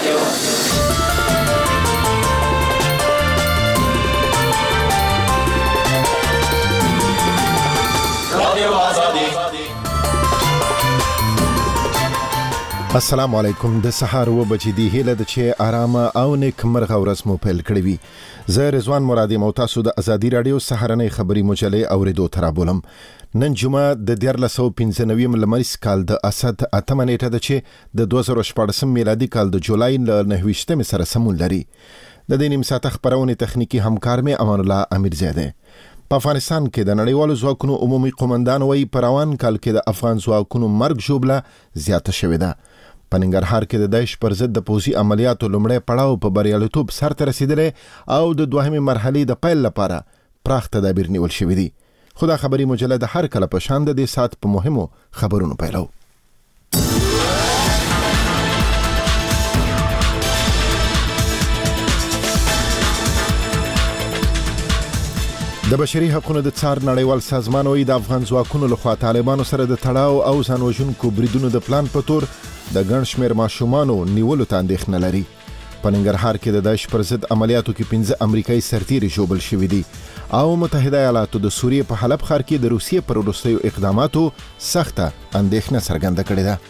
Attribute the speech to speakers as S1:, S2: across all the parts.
S1: السلام علیکم. د سحر و بجې دی هیله د چې آرامه او نیک مرغه ورځ مو پیل کړی وي. زه رضوان مرادي مو تاسو د ازادي رادیو سحرنۍ خبری مجلې اوریدو ترابولم. نن جمعه د 1495 لمریز کال د اسد 8 نیټه ده چې د 2014 میلادي کال د جولای ل 29 سره سمون لري. د دې نیم ساعت خبرونه تخنیکی همکار مې امان الله امیرزاده. په افغانستان کې د نړیوالو ځواکونو عمومي قومندان وایي پروان کال کې د افغان ځواکونو مرګ جوړه زیاته شوې ده. په ننګرهار کې د داعش پر ضد د پوځي عملیاتو لومړی پړاو په بریالیتوب سرته رسیدلی او د دوهمې مرحلې د پیل لپاره پراخ تدابیر نیول شوي دي. خو دا خبري مجله د هر کله په شان د دې ساعت په مهمو خبرونو پیلو. د بشري حقوقو د څار نړیوال سازمان وایي د افغان ځواکونو لخوا طالبانو سره د تړاو او ځانوژونکو بریدونو د پلان په تور د ګڼ شمېر ماشومانو نیولو ته اندېښنه لري. په ننګرهار کې د داعش پر ضد عملیاتو کې 15 امریکایي سرتیري ژوبل شوي دي او متحده ایالاتو د سوریې په حلب ښار کې د روسیې پر وروستیو اقداماتو سخته اندېښنه څرګنده کړې ده.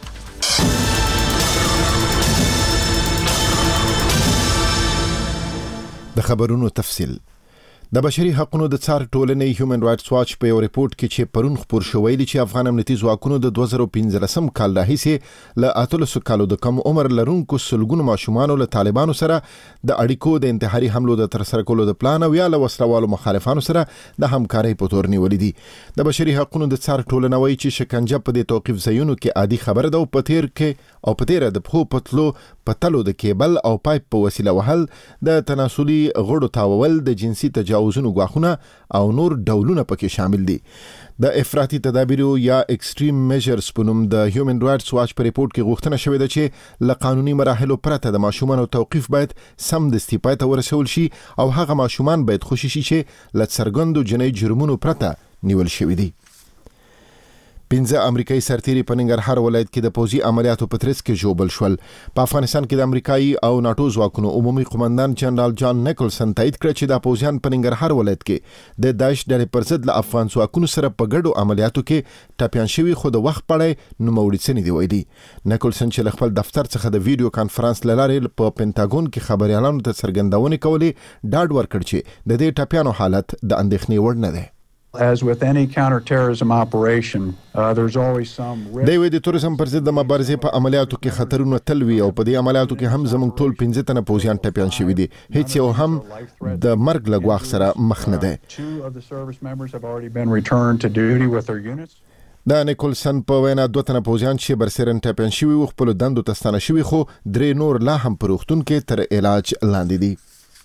S1: د خبرونو تفصیل. د بشري حقوقو د څار ټولنې هیومن رائټس واچ په یو ریپورت کې چې پرون خپور شوی دی چې افغان امنیتي ځواکونو د 2015 کال راهیسې له 13 کالو د کم عمر لرونکو سلګونو ماشومانو له طالبانو سره د اړیکو د انتحاري حملو د ترسره کولو د پلان او یا له وسلوالو مخالفانو سره د همکارۍ په تور نیولې دي. د بشري حقوقو د څار ټولنه وایي چې شکنجه په دې توقیف ځایونو کې عادي خبره ده او په تیر د پخو پتلو پتلو د کیبل او پایپ په وسیله وهل، د تناسلي غړو تاوول، د جنسي تجاوزونو غواخونه او نور ډولونه پکې شامل دي. د افراطي تدابیرو یا ایکستریم میجرز په نوم د هیومن رائټس واچ په ریپورت کې غوښتنه شوې ده چې له قانوني مراحلو پرته د ماشومانو توقیف باید سمدستي پای ته ورسول شي او هغه ماشومان باید خوشي شي چې له څرګندو جنایي جرمونو پرته نیول شوي دي. 15 امریکایي سرتیري په ننګرهار ولایت کې د پوځي عملیاتو په ترڅ کې ژوبل شول. په افغانستان کې د امریکایي او ناتو ځواکونو عمومي قومندان جنرال جان نیکلسن تایید کړ چې د پوځیان په ننګرهار ولایت کې د داعش ډلې پر ضد له افغان ځواکونو سره په ګډو عملیاتو کې ټاپیان شوي خو د وخت پړی نوموړي څنې دی ویلي. نیکلسن چې له خپل دفتر څخه د ویډیو کانفرنس له لارې په پینټاګون کې خبريالانو ته څرګندونې کولې، ډاډ ورکړ چې د دې ټاپیانو حالت د اندېښنې وړ نه دی.
S2: As with any counterterrorism operation, there's always some risk.
S1: د تروریزم پر ضد د مبارزې په عملیاتو کې خطرونه تل وي او په دې عملیاتو کې هم زموږ ټول 15 تنه پوځیان ټپیان شوي دي. هیڅ یو هم د مرګ له ګواښ سره مخ نه دی.
S2: Two of the service members have already been returned to duty with their units.
S1: د نیکلسن په وینا 2 تنه پوځیان چې برسرن ټپیان شوي و خپل دندو ته ستانه شوي خو 3 نور لا هم په روغتون کې تر علاج لاندې دي.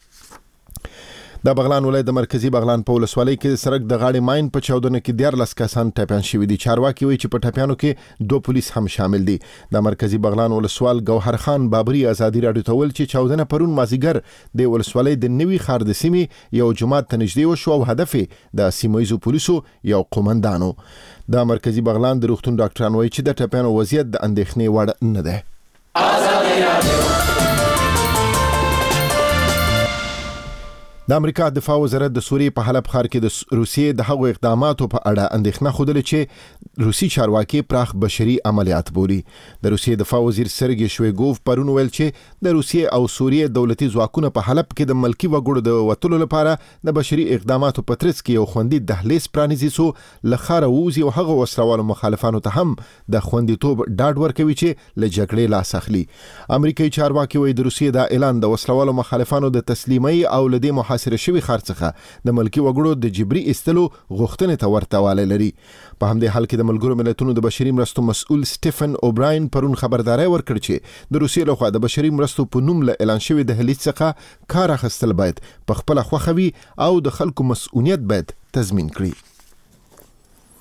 S1: د بغلان ولایت د مرکزی بغلان په ولسوالۍ کې د سړک د غاړې ماین په چاودنه کې 14 کسان ټپیان شوي دي. چارواکي وایي چې په ټپیانو کې 2 پولیس هم شامل دي. د مرکزی بغلان ولسوال ګوهر خان بابری ازادي رادیو ته ویل چې چاودنه پرون مازیګر د ولسوالۍ د نوي خار د سیمې یو جماعت ته نږدې وشو او هدف د سیمایي پولیسو یو قومندانو. د مرکزی بغلان د روغتون ډاکټران وایي چې د ټپیانو وضعیت د اندېښنې وړ نه ده. د امریکا دفاع وزارت د سوریې په حلب ښار کې د روسیې د هغو اقداماتو په اړه اندېښنه خوده چې روسي چارواکي پراخ بشري عملیات بولي. د روسیې دفاع وزیر سرګي شویګوف پرون ویل چې د روسیې او سوریې دولتي ځواکونه په حلب کې د ملکی وګړو د وټولو لپاره د بشري اقداماتو په ترڅ کې یو خوندي دهلیز پرانیزي سو لخر ووزي او هغه وسلوالو مخالفانو ته هم د خوندیتوب ډاډ ورکوي چې له جګړې لاس اخلي. امریکایي چارواکي وایي د روسیې د اعلان د وسلوالو مخالفانو د تسلیمۍ او لدې محاصره شوي ښار څخه د ملکی وګړو د جبري استلو غوښتنې ته ورتواله لري. په همدې حال کې د ملګرو ملتونو د بشري مرستو مسؤل سټيفن اوبراین پرون خبرداري ورکړ چې د روسیې لخوا د بشري مرستو په نوم له اعلان شوی د هلیز څخه کار اخیستل باید په خپل خوخوي او د خلکو مسؤلیت باید تضمین کړي.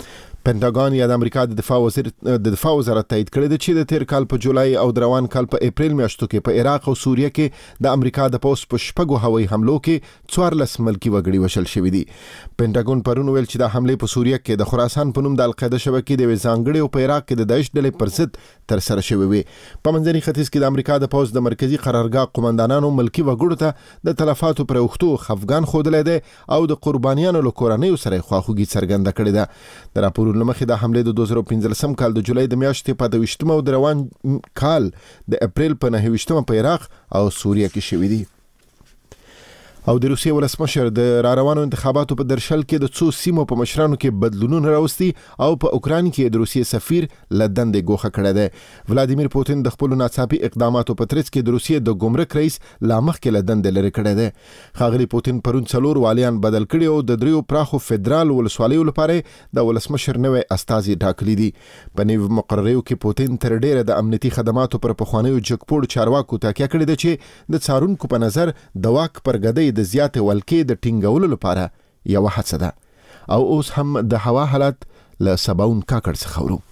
S1: پنټاګون یا د امریکا د دفاع وزارت تایید کړی دی چې د تیر کال په جولای او د روان کال په اپریل میاشتو کې په عراق او سوریه کې د امریکا د پوس په شپږو هوایي حملو کې 14 ملکی وګړي وشل شوي دي. پنټاګون پرون ویل چې د حمله په سوریه کې د خراسان په نوم د القاعده شبکې د ځانګړي او په عراق کې د داعش ډلې پر ضد تر سره شوي وي. په منځني ختیځ کې د امریکا د پوس د مرکزی قرارګاه قومندانانو ملکی وګړو ته د تلفاتو پر وختو خفګان خودلې ده او د قربانیانو له کورنۍ سره خواخوږي څرګنده کړې ده. د راپورونو لمخې د حمله د 2015 کال د جولای د میاشتې په 28 او د روان کال د اپریل په 9 په عراق او سوریه کې شوې دي. او د روسیې ولسمشر د راروانو انتخاباتو په درشل کې د څو سیمو په مشرانو کې بدلونونه راوستي او په اوکران کې د روسیې سفیر له دندې ګوښه کړی دی. ولادیمیر پوتین د خپل ناڅاپي اقداماتو په ترڅ کې د روسیې د ګمرک رئیس لا مخکې له دندې لري کړی دی. ښاغلي پوتین پرون 4 والیان بدل کړي او د 3 پراخو فدرال ولسوالیو لپاره د ولسمشر نوې استازي ټاکلي دي. په نوي مقرریو کې پوتین تر ډیره د امنیتي خدماتو پر پخوانیو جګپوړ چارواکو تاکید کړی دی چې د څارونکو په نظر د واک پرګدۍ د زیات ولکې د ټینګولو لپاره یو هڅه ده. او اوس هم د هوا حالت له سباون کاکړ څخه ورو.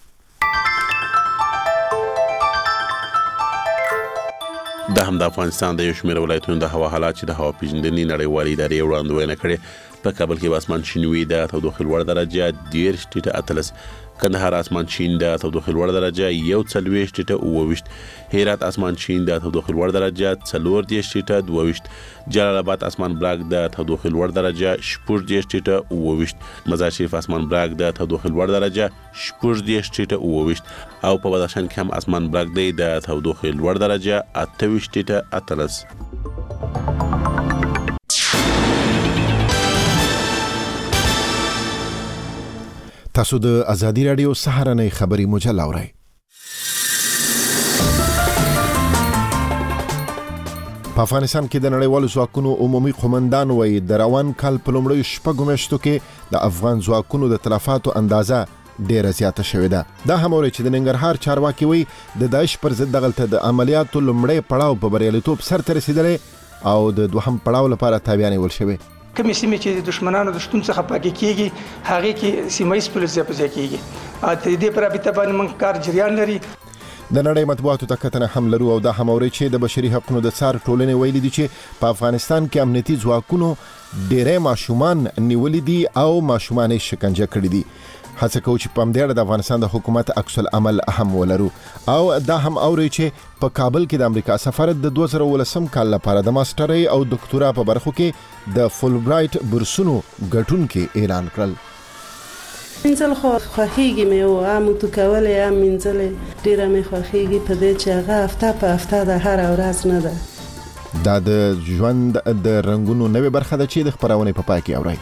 S3: د هم د افغانستان د یو شمېر ولایتونو د هوا حالات چې د هوا پیژندنې نړیوالې ادارې وړاندوینه کړې. په کابل کې اسمان شین وي د تودوخې لوړ درجه 10 ټیټه 13. کندهار اسمان شین د تودوخې لوړ درجه 41 ټیټه 22. هرات اسمان شین د تودوخې لوړ درجه 14 ټیټه 22. جلال آباد اسمان براق د تودوخې لوړ درجه 14 ټیټه 22. مزار شریف اسمان براق د تودوخې لوړ درجه 14 ټیټه 22. او په بدخشان کې هم اسمان براق دی د تودوخې لوړ درجه 28 ټیټه 13.
S1: تاسو د ازادي رادیو سهارنۍ خبري مجله اورئ. په افغانستان کې د نړیوالو ځواکونو عمومي قومندان وایي د روان کال په لومړیو شپږو میاشتو کې د افغان ځواکونو د تلفاتو اندازه ډیره زیاته شوې ده. دا هم اوري چې د ننګرهار چارواکي وایي د داعش پر ضد دغلته د عملیاتو لومړی پړاو په بریالیتوب سرته رسیدلی او د دوهم پړاو لپاره تابع نیول شوی.
S4: کومې سیمې چې د دشمنانو د شتون څخه پاکي کیږي هغه کې سیمایي پولیس په ځای کیږي. د دې پر ابتدا باندې موږ کار جریان لري.
S1: د نړۍ مطبوعاتو ته کتنه هم لرو او دا هم اوري چې د بشري حقوقو د څار ټولنې ویلي دي چې په افغانستان کې امنیتي ځواکونو ډېرې ماشومان نیولې دي او ماشومان شکنجه کړي دي. هڅه کوي چې په همدې اړه د افغانستان د حکومت عکس العمل هم ولرو. او دا هم اوري چې په کابل کې د امریکا سفارت د 2019 کال لپاره د ماسترۍ او دکتورا په برخو کې د فول برایټ بورسونو ګټونکي اعلان کړل.
S5: منزل خوخیږي مې او عامو تو کولې ام منزل ډیره مې خوخیږي په دې چې هغه هفته په هفته د هر ورځ نه ده.
S1: دا د ژوند د رنگونو نوې برخه ده چې د خبرونه په پای کې اوري.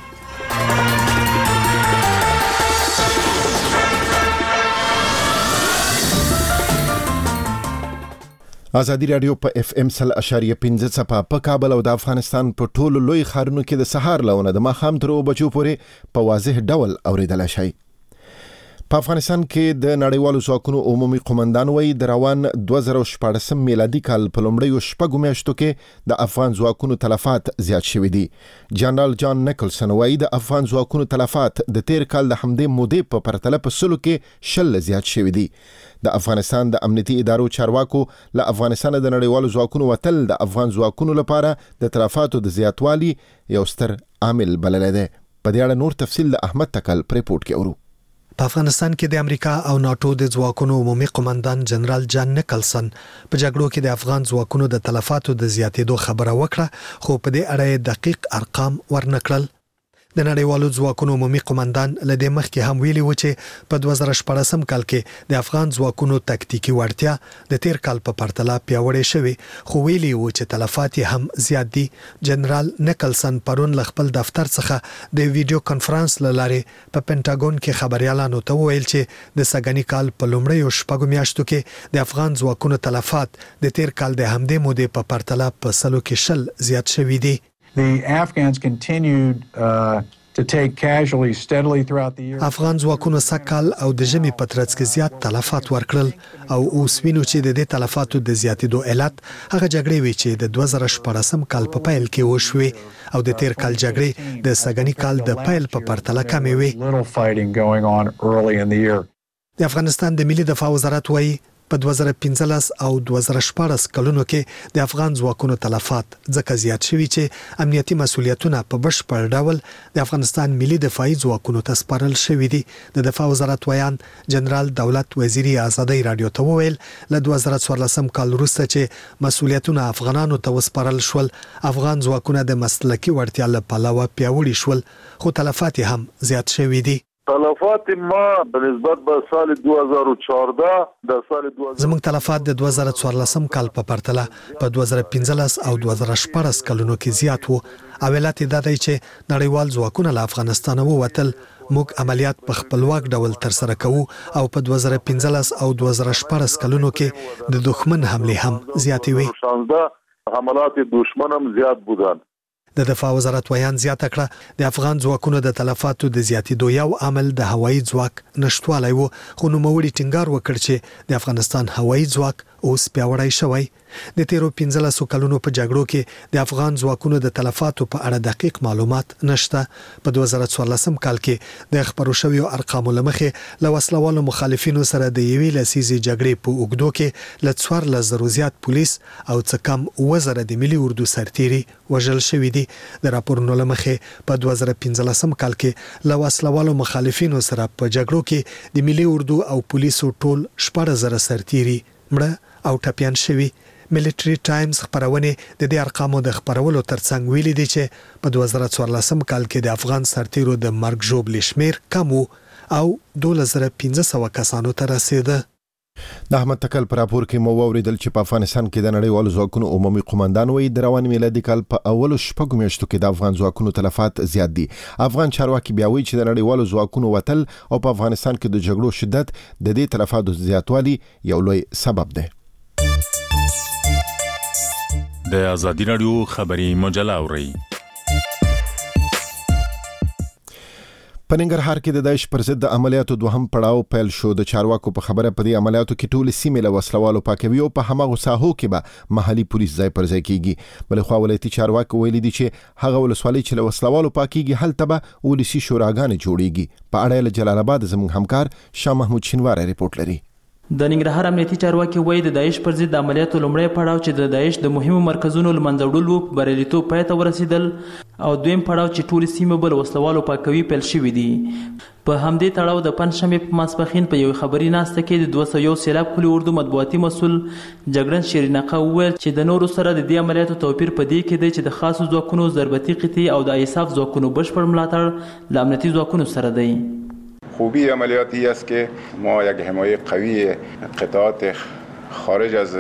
S1: ازادي رادیو په اف ام 100.5 صفه په کابل او د افغانستان په ټولو لوی ښارونو کې د سهار لونه د ماښام تر 2 بجو پورې په واضح ډول اوریدل شي. په افغانستان کې د نړیوالو ځواکونو عمومي قومندان وایي د روان 2014 میلادي کال په لومړیو شپږو میاشتو کې د افغان ځواکونو تلفات زیات شوي دي. جنرال جان نیکلسن وایي د افغان ځواکونو تلفات د تیر کال د همدې مودې په پرتله په سلو کې 10 زیات شوي دي. د افغانستان د امنیتي ادارو چارواکو له افغانستان د نړیوالو ځواکونو وتل د افغان ځواکونو لپاره د تلفاتو د زیاتوالي یو ستر عامل بللی دی. په دې اړه نور تفصیل د احمد تکل پر ریپورت کې اورو.
S6: په افغانستان کې د امریکا او ناتو د ځواکونو عمومي قومندان جنرال جان نیکلسن په جګړو کې د افغان ځواکونو د تلفاتو د زیاتېدو خبره وکړه، خو په دې اړه دقیق ارقام ورنکړل. د نړیوالو ځواکونو عمومي قومندان لدې مخکې هم ویلي و چې په 2014 کال کې د افغان ځواکونو تکتیکي وړتیا د تیر کال په پرتله پیاوړې شوې، خو ویلي و چې تلفات هم زیات دي. جنرال نیکلسن پرون له خپل دفتر څخه د ویډیو کانفرنس لاره په پینټاګون کې خبريالانو ته وویل چې د سګنی کال په لومړیو شپږو میاشتو کې د افغان ځواکونو تلفات د تیر کال د همدې مودې په پرتله په سلو کې 10 زیات شوي دي.
S2: The Afghans continued to take casualties steadily throughout the year.
S6: افغان ځواکونو سکهال او د ژمي په ترڅ کې زیات تلفات ورکړل او اوس وینو چې د دې تلفاتو د زیاتېدو علت هغه جګړې وي چې د 2014 کال په پیل کې وشوې او د تیر کال جګړې د سګنی کال د پیل په پرتله کمې وي.
S2: Little fighting going on early in the year.
S6: د افغانستان د ملي دفاع وزارت وایي په 2015 او 2014 کلونو کې د افغان ځواکونو تلفات ځکه زیات شوي چې امنیتي مسؤلیتونه په بشپړ ډول د افغانستان ملي دفاعي ځواکونو ته سپارل شوي دي. د دفاع وزارت ویان جنرال دولت وزیری آزادۍ رادیو ته وویل له 2014 کال وروسته چې مسؤلیتونه افغانانو ته وسپارل شول افغان ځواکونه د مسلکي وړتیا له پلوه پیاوړي شول خو تلفات هم زیات شوي دي.
S7: تلفات ما بنسبت به سال 2014 د سال 2000
S6: زموږ تلفات د 2014 کال په پرتله په 2015 او 2014 کلونو کې زیات وو. اویلات دا دی چې نړیوال ځواکونه له افغانستان ووتل موږ عملیات په خپلواک ډول تر سره کوو او په 2015 او 2014 کلونو کې د دښمن حمله هم زیاتې وي.
S7: حملات دشمن هم زیات بودن.
S6: د دفاع وزارت ویان زیاته کړه د افغان ځواکونو د تلفاتو د زیاتېدو یو عامل د هوایي ځواک نشټوالی و خو نوموړي ټینګار وکړ چې د افغانستان هوایي ځواک اوس پیاوړی شوی. د تیرو 15 کلونو په جګړو کې د افغان ځواکونو د تلفاتو په اړه دقیق معلومات نشته. په 2014 کال کې د خبرو شویو ارقامو لمخې له وسلوالو مخالفینو سره د یوې لسیزې جګړې په اوږدو کې له 14,000 زیات پولیس او څه کم 1000 د ملي اردو سرتیري وژل شوي دي. د راپورونو لمخې په 2015 کال کې له وسلوالو مخالفینو سره په جګړو کې د ملي اردو او پولیسو ټول 14,000 سرتیري مړه او ټپیان شوي. ملټری ټایمز خبرونه د دې ارقامو د خبرولو ترڅنګ ویلي دي چې په 2014 کال کې د افغان سرتیرو د مرګ ژوبل شمیر کم او 2500 کسانو ته رسیده.
S1: د احمد تکل پر راپور کې مو اوریدل چې په افغانستان کې د نړیوالو ځواکونو عمومي قومندان وایي د روان میلادي کال په اولو شپږو میاشتو کې د افغان ځواکونو تلفات زیات دي. افغان چارواکي بیا وایي چې د نړیوالو ځواکونو وتل او په افغانستان کې د جګړو شدت د دې تلفاتو زیاتوالي یو لوی سبب دی.
S8: د آزادي رادیو خبري مجله اوري.
S1: په ننګرهار کې د داعش پر ضد د عملیاتو دوهم پړاو پیل شو. د چارواکو په خبره په دې عملیاتو کې ټول سیمې له وسلوالو پاکوي او په هماغو ساحو کې به محلي پولیس ځای پر ځای کیږي. بلخوا ولایتي چارواکو ویلي دي چې هغه ولسوالۍ چې له وسلوالو پاکيږي هلته به ولسی شوراګانې جوړیږي. په اړه له جلال آباد زموږ همکار شاه محمود شینواری ریپورت لري.
S9: د ننګرهار امنیتي چارواکي وایي د داعش پر ضد عملیاتو لومړی پړاو چې د داعش د مهمو مرکزونو له منځه وړلو په بریالیتوب پای ته ورسېدل او دویم پړاو چې ټولې سیمې به له وسلوالو پاکوي پیل شوي دي. په همدې تړاو د پنجشنبې په ماسپښین په یوې خبري ناسته کې د 201 سیلاب کلي اردو مطبوعاتي مسؤل جګړن شیرینقه وویل چې د نورو سره د دې عملیاتو توپیر په دې کې دی چې د خاصو ځواکونو ضربتي قطعې او د ایساف ځواکونو بشپړ ملاتړ له امنیتي ځواکونو سره دی.
S10: خوبی عملیاتی است که ما یک حمایه قوی قطعات خارج از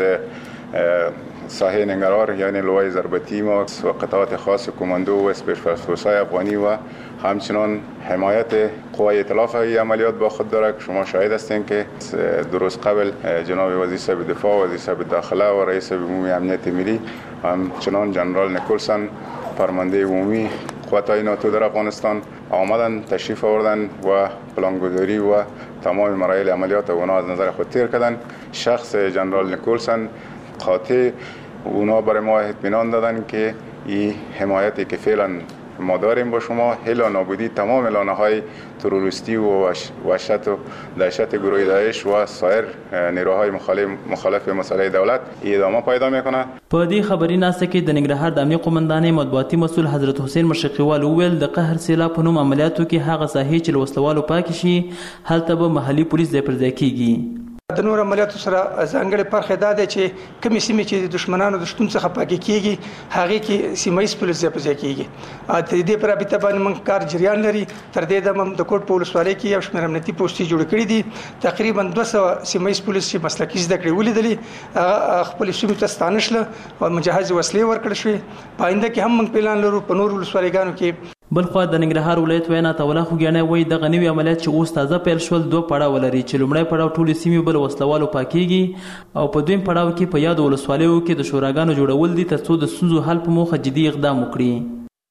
S10: ساحه ننگرهار یعنی لوای ضربتی ما و قطعات خاص کماندو و اسپیشال افغانی و همچنان حمایت قوای ائتلاف این عملیات با خود دارد. شما شاهد هستین که درست قبل جناب وزیر صاحب دفاع و وزیر صاحب داخله و رئیس عمومی امنیت ملی همچنان جنرال نیکولسن فرمانده عمومی قواتای ناتو در افغانستان آمدن تشریف آوردن و پلانگذاری و تمام مراحل عملیات اونا از نظر خود تیر کردن. شخص جنرال نیکولسن قاطع اونا برای ما اطمینان دادن که این حمایتی که فعلا ما داریم با شما هلا نابودی تمام لانه‌های تروریستی و وحشت و دهشت گروه داعش و سایر نیروهای مخالف مسئله دولت ادامه پیدا میکنه.
S9: په دې خبري ناسته کې د ننګرهار د امنیه قومندانۍ مطبوعاتي مسؤل حضرت حسین مشرقیوال وویل د قهر سیلاب په نوم عملیاتو کې هغه ساحې چې له وسلوالو پاکې شي هلته به محلي پولیس ځای پر ځای کیږي.
S4: د نور عملیاتو سره ځانګړی فرق دا دی چې کومې سیمې چې د دشمنانو د شتون څخه پاکې کیږي هغه کې سیمایي پولیس ځای پر ځای کیږي. د دې پر ابي تبان من کار جریان لري. تر دې د کوټ په ولسوالۍ کې یو شمېر امنیتي پوسټې جوړ کړي دي. تقریبا 200 سیمایي پولیس چې مسلکي زده کړې ولیدلې خپل سیمې ته ستانه شله او مجهز وسلې ورکړل شوې. په آینده کې هم موږ پلان لرو په نور ولسوالۍ کې.
S9: بلخوا د ننګرهار ولایت وینا تولا خوګیانه وایي دغه نوي عملیات چې اوس تازه پیل شول دوه پړاو لري چې لومړی پړاو ټولې سیمې بل وسلوالو پاکيږي او په دویم پړاو کې په یاد ولسوالیو کې د شوراګانو جوړول دي ترڅو د ستونزو حل په موخه جدي اقدام وکړي.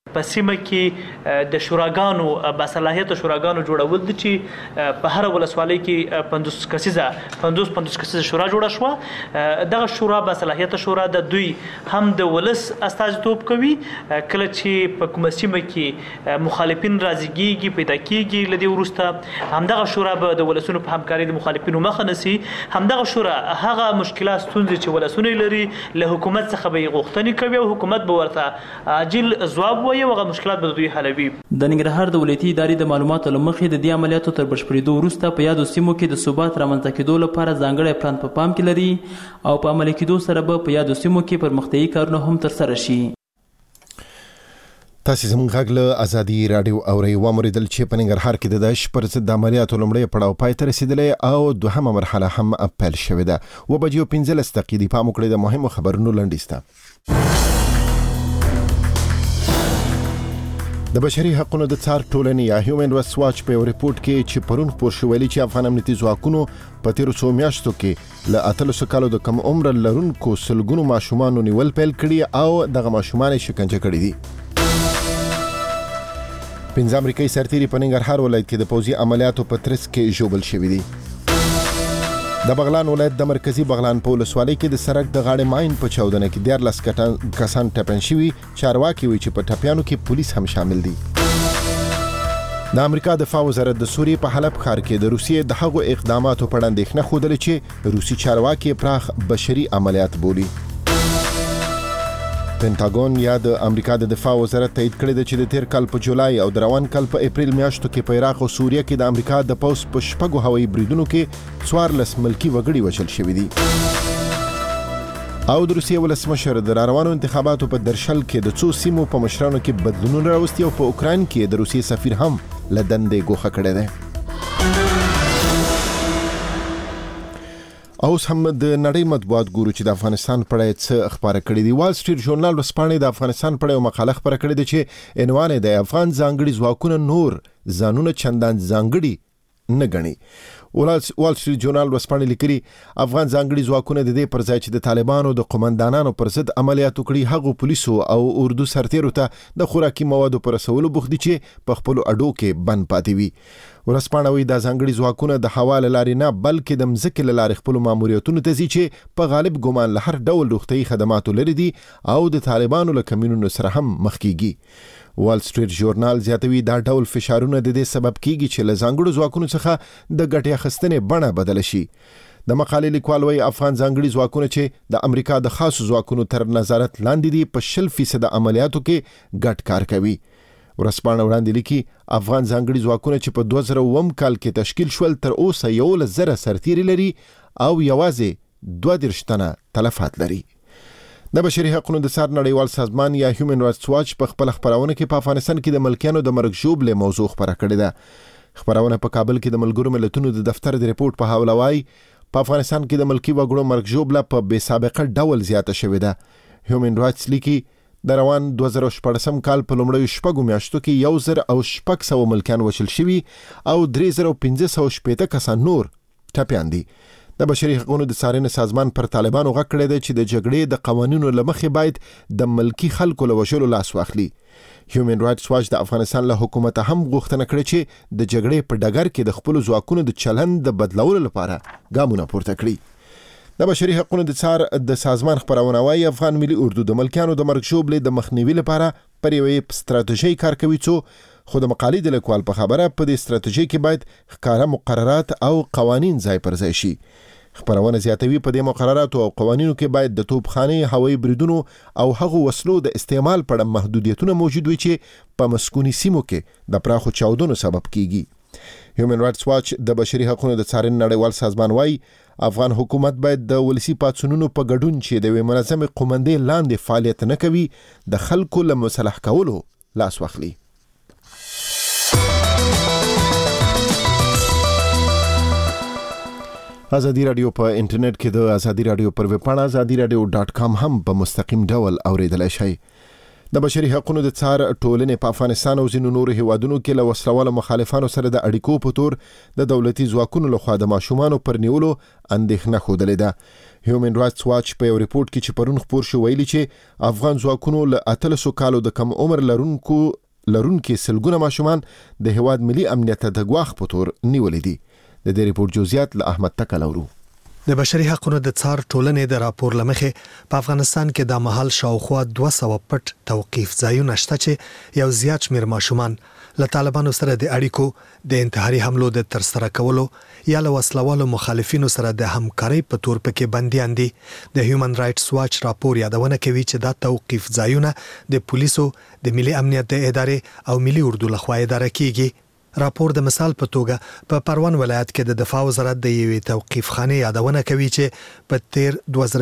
S11: په سیمه کې د شوراګانو باصلاحیته شوراګانو جوړول دي چې په هر ولسوالۍ کې 50 کسیزه شورا جوړه شو. دغه شورا باصلاحیته شورا د دوی هم د ولس استازیتوب کوي. کله چې په کومه سیمه کې مخالفین راځيږي پیدا کیږي لدی ورسته همدغه شورا به د ولسونو په همکاري د مخالفینو مخه نسی. همدغه شورا هغه مشکلات ستونزې چې ولسونه لري له حکومت څخه به غوښتنې کوي او حکومت به ورته عاجل ځواب وایي او هغه مشکلات به دوی حلوي.
S9: د ننګرهار د ولایتي ادارې د معلوماتو لمخې د دې عملیاتو تر بشپړېدو وروسته په یادو سیمو کې د ثبات رامنځته کېدو لپاره ځانګړی پلان په پام کې لري او په عملي کېدو سره به په یادو سیمو کې پرمختیایي کارونه هم ترسره شي.
S1: تاسو زموږ غږ له ازادي رادیو اورئ. وموریدل چې په ننګرهار کې د داعش پر ضد عملیاتو لومړی پړاو پای ته رسیدلی او دوهمه مرحله هم پیل شوې ده. 7:15 دقیقې پام وکړئ د مهمو خبرونو لنډیسته. د بشري حقوقو د څار ټولنې یا هیومن رایټس واچ په ریپورت کې چې پرون خبر شوی چې افغان امنیتي ځواکونو په تیرو څو میاشتو کې له 13 کالو د کم عمر لرونکو سلګونو ماشومان نیول پیل کړي او دغه ماشومان شکنجه کړي دي. 15 امریکایي سرتیري په ننګرهار ولایت کې د پوځي عملیاتو په ترڅ کې ژوبل شوي دي. د بغلان ولایت د مرکزی بغلان په ولسوالۍ کې د سړک د غاړې ماین په چاودنه کې 14 کسان ټپیان شوي. چارواکي وایي چې په ټپیانو کې پولیس هم شامل دي. د امریکا دفاع وزارت د سوریې په حلب ښار کې د روسیې د هغو اقداماتو په اړه اندېښنه ښودلې چې روسي چارواکي پراخ بشري عملیات بولي. پینټاګون یا د امریکا د دفاع وزارت تایید کړی دی چې د تیر کال په جولای او د روان کال په اپریل میاشتو کې په عراق او سوریه کې د امریکا د پوځ په شپږو هوایي بریدونو کې 14 ملکی وګړي وژل شوي دي. او د روسیې ولسمشر د روانو انتخاباتو په درشل کې د څو سیمو په مشرانو کې بدلونونه راوستي او په اوکراین کې د روسیې سفیر هم له دندې ګوښه کړی دی. اوس هم د نړۍ مطبوعات ګورو چې د افغانستان په اړه څه خبره کړې دي. وال سټریټ ژورنال ورځپاڼې د افغانستان په اړه مقاله خبره کړې ده چې عنوان یې د افغان ځانګړي ځواکونه نور ځانونه چندان ځانګړي نه ګڼي. وال سټریټ ژورنال ورځپاڼې لیکلي افغان ځانګړي ځواکونه د دې پر ځای چې د طالبانو د قومندانانو پر ضد عملیات وکړي هغو پولیسو او اردو سرتیرو ته د خوراکي موادو پر رسولو بوخت دي چې په خپلو اډو کې بند پاتې وي. ورځپاڼه وایي دا ځانګړي ځواکونه د هوا له لارې نه بلکې د مځکې له لارې خپلو ماموریتونو ته ځي چې په غالب ګمان له هر ډول روغتیایي خدماتو لرې دي او د طالبانو له کمینونو سره هم مخ کیږي. وال سټریټ ژورنال زیاتوي دا ډول فشارونه د دې سبب کیږي چې له ځانګړو ځواکونو څخه د ګټې اخیستنې بڼه بدله شي. د مقالې لیکوال وایي افغان ځانګړي ځواکونه چې د امریکا د خاصو ځواکونو تر نظارت لاندې دي په 100% عملیاتو کې ګډ کار کوي. ورځپاڼه وړاندې لیکي افغان ځانګړي ځواکونه چې په 2009 کال کې تشکیل شول تر اوسه 11,000 سرتیري لري او یوازې 22 تنه تلفات لري. د بشري حقوقو د څار نړیوال سازمان یا هیومن رایټس واچ په خپل خبرونه کې په افغانستان کې د ملکیانو د مرګ ژوبلې موضوع خبره کړې ده. خبرونه په کابل کې د ملګرو ملتونو د دفتر د ریپورت په حواله وایي په افغانستان کې د ملکی وګړو مرګ ژوبله په بې سابقه ډول زیاته شوې ده. هیومن رایټس لیکي د روان 2014 کال په لومړیو شپږو میاشتو کې 1,600 ملکیان وژل شوي او 3,560 کسان نور ټپیان دي. د بشري حقوقو د څارنې سازمان پر طالبانو غږ کړی دی چې د جګړې د قوانینو له مخې باید د ملکی خلکو له وژلو لاس واخلي. هیومن رایټس واچ د افغانستان له حکومت هم غوښتنه کړې چې د جګړې په ډګر کې د خپل ځواکونو د چلند د بدلولو لپاره ګامونه پورته کړي. د بشري حقوقو د څار د سازمان خبرونه وايي افغان ملي اردو د ملکیانو د مرګ ژوبلې د مخنیوي لپاره پر یوې ستراتیژي کار کوي څو خو د مقالې د لیکوال په خبره په دې ستراتیژي کې باید ښکاره مقررات او قوانین ځای پر ځای شي. خبرونه زیاتوي په دې مقرراتو او قوانینو کې باید د توپخانې هوایي بریدونو او هغو وسلو د استعمال په اړه محدودیتونه موجود وي چې په مسکوني سیمو کې د پراخو چاودنو سبب کیږي. هیومن رایټس واچ د بشري حقوقو د څارنې نړیوال سازمان وايي افغان حکومت باید د ولسی پاتسونونو په ګډون چې د منظمې قومندې لاندې فعالیت نه کوي د خلکو له مصالح کولو لاس واخلي. ازادي رادیو په انټرنیټ کې د ازادي رادیو پر ویب پاڼه azadiراdio.com هم په مستقیم ډول اوریدلای شئ. د بشري حقوقو د څار ټولنې په افغانستان او ځینو نورو هیوادونو کې له وسلوالو مخالفانو سره د اړیکو په تور د دولتي ځواکونو لخوا د ماشومانو پر نیولو اندېښنه ښودلې ده. هیومن رائټس واچ په یو ریپورت کې چې پرون خپور شو ویلي چې افغان ځواکونو له 13 کالو د کم عمر لرونکو سلګونه ماشومان د هیواد ملي امنیت د ګواښ په تور نیولې دي. د دې ریپورت جزئیات له احمد تکلورو.
S6: د بشري حقوقو د څار ټولنې د راپور لمخې په افغانستان کې د محل شاوخوا 200 پټ توقيف ځایونه شته چې یو زیات شمیر ماشومان له طالبانو سره د اړیکو د انتحاري حملو د ترسره کولو یا له وسلوالو مخالفینو سره د همکارۍ په تور پکې بنديان دي. د هیومن رائټس واچ راپور یادونه کوي چې دا توقيف ځایونه د پولیسو، د ملي امنیت د ادارې او ملي اردو لخوا اداره کیږي. راپور د مثال په توګه په پروان ولایت کې د دفاع وزارت د یوې توقيف خانه یادونه کوي چې په تیر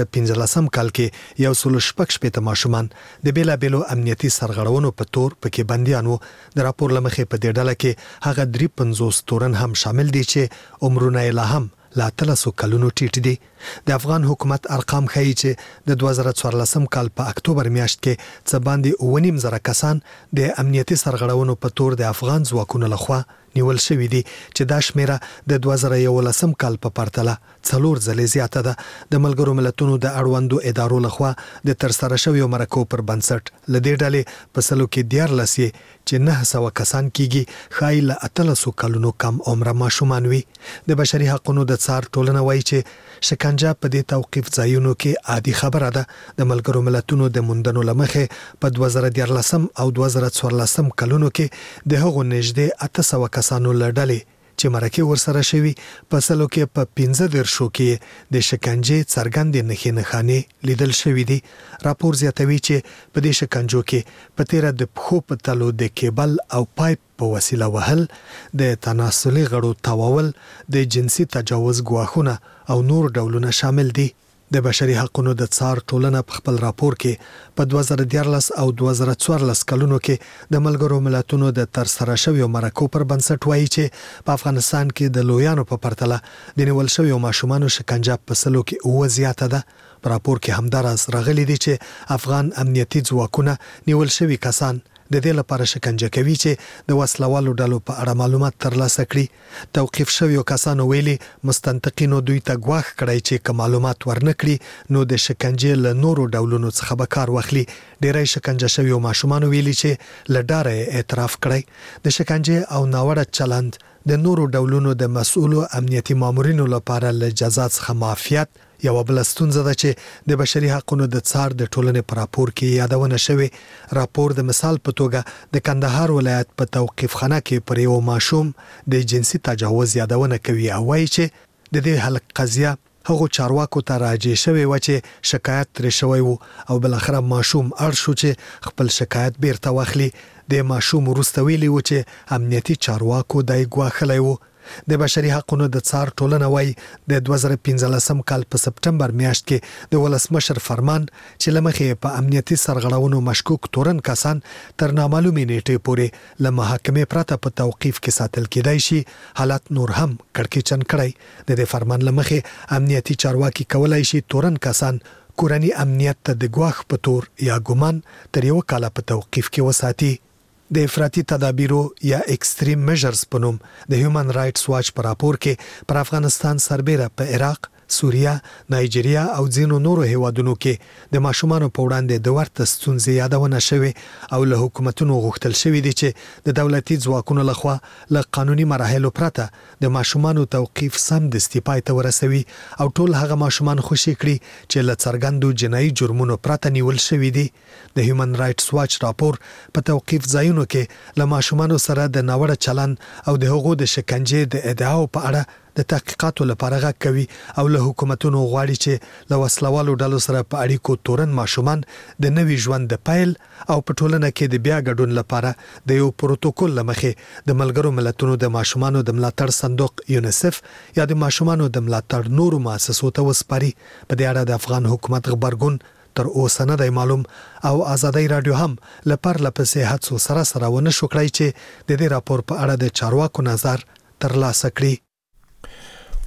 S6: 2015 کال کې یو سل شپږ ماشومان د بیلابیلو امنیتي سرغړونو په تور پکې بنديان وو. د راپور لمخې په دې ډله کې هغه 53 تورن هم شامل دي چې عمرونه یې لا هم لا 13 کلونو ټیټ دي. د افغان حکومت ارقام ښیي چې د 2014 کال په اکتوبر میاشت کې څه باندې 9.5 کسان د امنیتي سرغړونو په تور د افغان ځواکونو لخوا نیول شوی دي چې دا شمیره د 2011 کال په پرتله 4 ځلې زیاته ده. د ملګرو ملتونو د اړوندو ادارو لخوا د ترسره شویو مرکو پر بنسټ لدې ډلې په سلو کې 14 چې 900 کسان کیږي خای له 13 کلونو کم عمر ماشومان وي. د بشري حقوقو د څار ټولنه وایي چې شکنجه په دې توقيف ځایونو کې عادي خبره ده. د ملګرو ملتونو د موندنو لمخې په 2014 او 2014 کلونو کې د هغو نږدې 800 کسانو لړلې چې مرکه ورسره شوی په سلو کې په 15 شو کې د شکنجې څرګندې نښې لیدل شوی دي. راپور زیاتوي چې په دې شکنجو کې په تیر د پخو په تلو د کیبل او پایپ په وسیله وهل، د تناسلي غړو تاوول، د جنسي تجاوز ګواښونه او نور ډولونه شامل دي. د بشري حقوقو د څار ټولنه په خپل راپور کې په 2014 او 2014 کلونو کې د ملګرو ملتونو د ترسره شویو مرکو پر بنسټ وایي چې په افغانستان کې د لویانو په پرتله د نیول شویو ماشومانو شکنجه په سلو کې زیاته ده. په راپور کې همداراز راغلي دي چې افغان امنیتي ځواکونه نیول شوی کسان د دې لپاره شکنجه کوي چې د وسلوالو ډلو په اړه معلومات ترلاسه کړي. توقيف شویو کسانو ویلي مستنطقینو دوی ته ګواښ کړی چې که معلومات ورنکړي نو د شکنجې له نورو ډولونو څخه به کار واخلي. ډیری شکنجه شویو ماشومانو ویلي چې له ډاره اعتراف کړی. د شکنجې او ناوړه چلند د نورو ډولونو د مسؤلو امنیتي مامورینو لپاره له جزا څخه معافیت یو بل ستونزه ده چې د بشري حقوقو د څار د ټولنې په راپور کې یادونه شوی. راپور د مثال په توګه د کندهار ولایت په توقيف خانه کې پر یو ماشوم د جنسي تجاوز یادونه کوي او وایي چې د دې حلق قضیه هغه چارواکو ته راجع شوی و چې شکایت ترې شوی وو او بل اخر ماشوم اړ شو چې خپل شکایت بیرته واخلي. د ماشوم وروسته ویلي و چې امنیتي چارواکو دای ګواښلی وو. د بشري حقوقو د څار ټولنه وایي د 2015 کال په سپټمبر میاشت کې د ولسمشر فرمان چې لمخې په امنیتي سرغړونو مشکوک تورن کسان تر نامعلومې نیټې پورې له محاکمې پرته په توقيف کې ساتل کېدای شي حالت نور هم کړکېچن کړی. د دې فرمان لمخې امنیتي چارواکي کولای شي تورن کسان کورنی امنیت ته د ګواښ په تور یا ګمان تر یو کال په توقيف کې وساتي. د افراطي تدابیرو یا ایکستریم میجرز په نوم د هیومن رائټس واچ په راپور کې پر افغانستان سربېره په عراق، سوریه، نایجیریا او ځینو نورو هیوادونو کې د ماشومانو په وړاندې د ورته ستونزې یادونه شوې او له حکومتونو غوښتل شوې دي چې د دولتي ځواکونو لخوا له قانوني مراحلو پرته د ماشومانو توقيف سم دستي پای ته ورسوي او ټول هغه ماشومان خوشي کړي چې له څرګندو جنایي جرمونو پرته نیول شوي دي. د هیومن رائټس واچ راپور په توقيف ځایونو کې له ماشومانو سره د ناوړه چلند او د حقوقو د شکنجې د ادعاو په اړه د تحقیقاتو لپاره غږ کوي او له حکومتونو غواړي چې له وسلوالو ډلو سره په اړیکو تورن ماشومان د نوي ژوند د پیل او په ټولنه کې د بیا ګډون لپاره د یو پروتوکول لمخې د ملګرو ملتونو د ماشومانو د ملاتړ صندوق یونیسف یا د ماشومانو د ملاتړ نورو مؤسسو ته وسپاري. په دې اړه د افغان حکومت خبرګون تر اوسه نه دی معلوم او آزادۍ رادیو هم لپاره لپسې هڅو سره ونه شو کړی چې د دې راپور په اړه د چارواکو نظر ترلاسه کړي.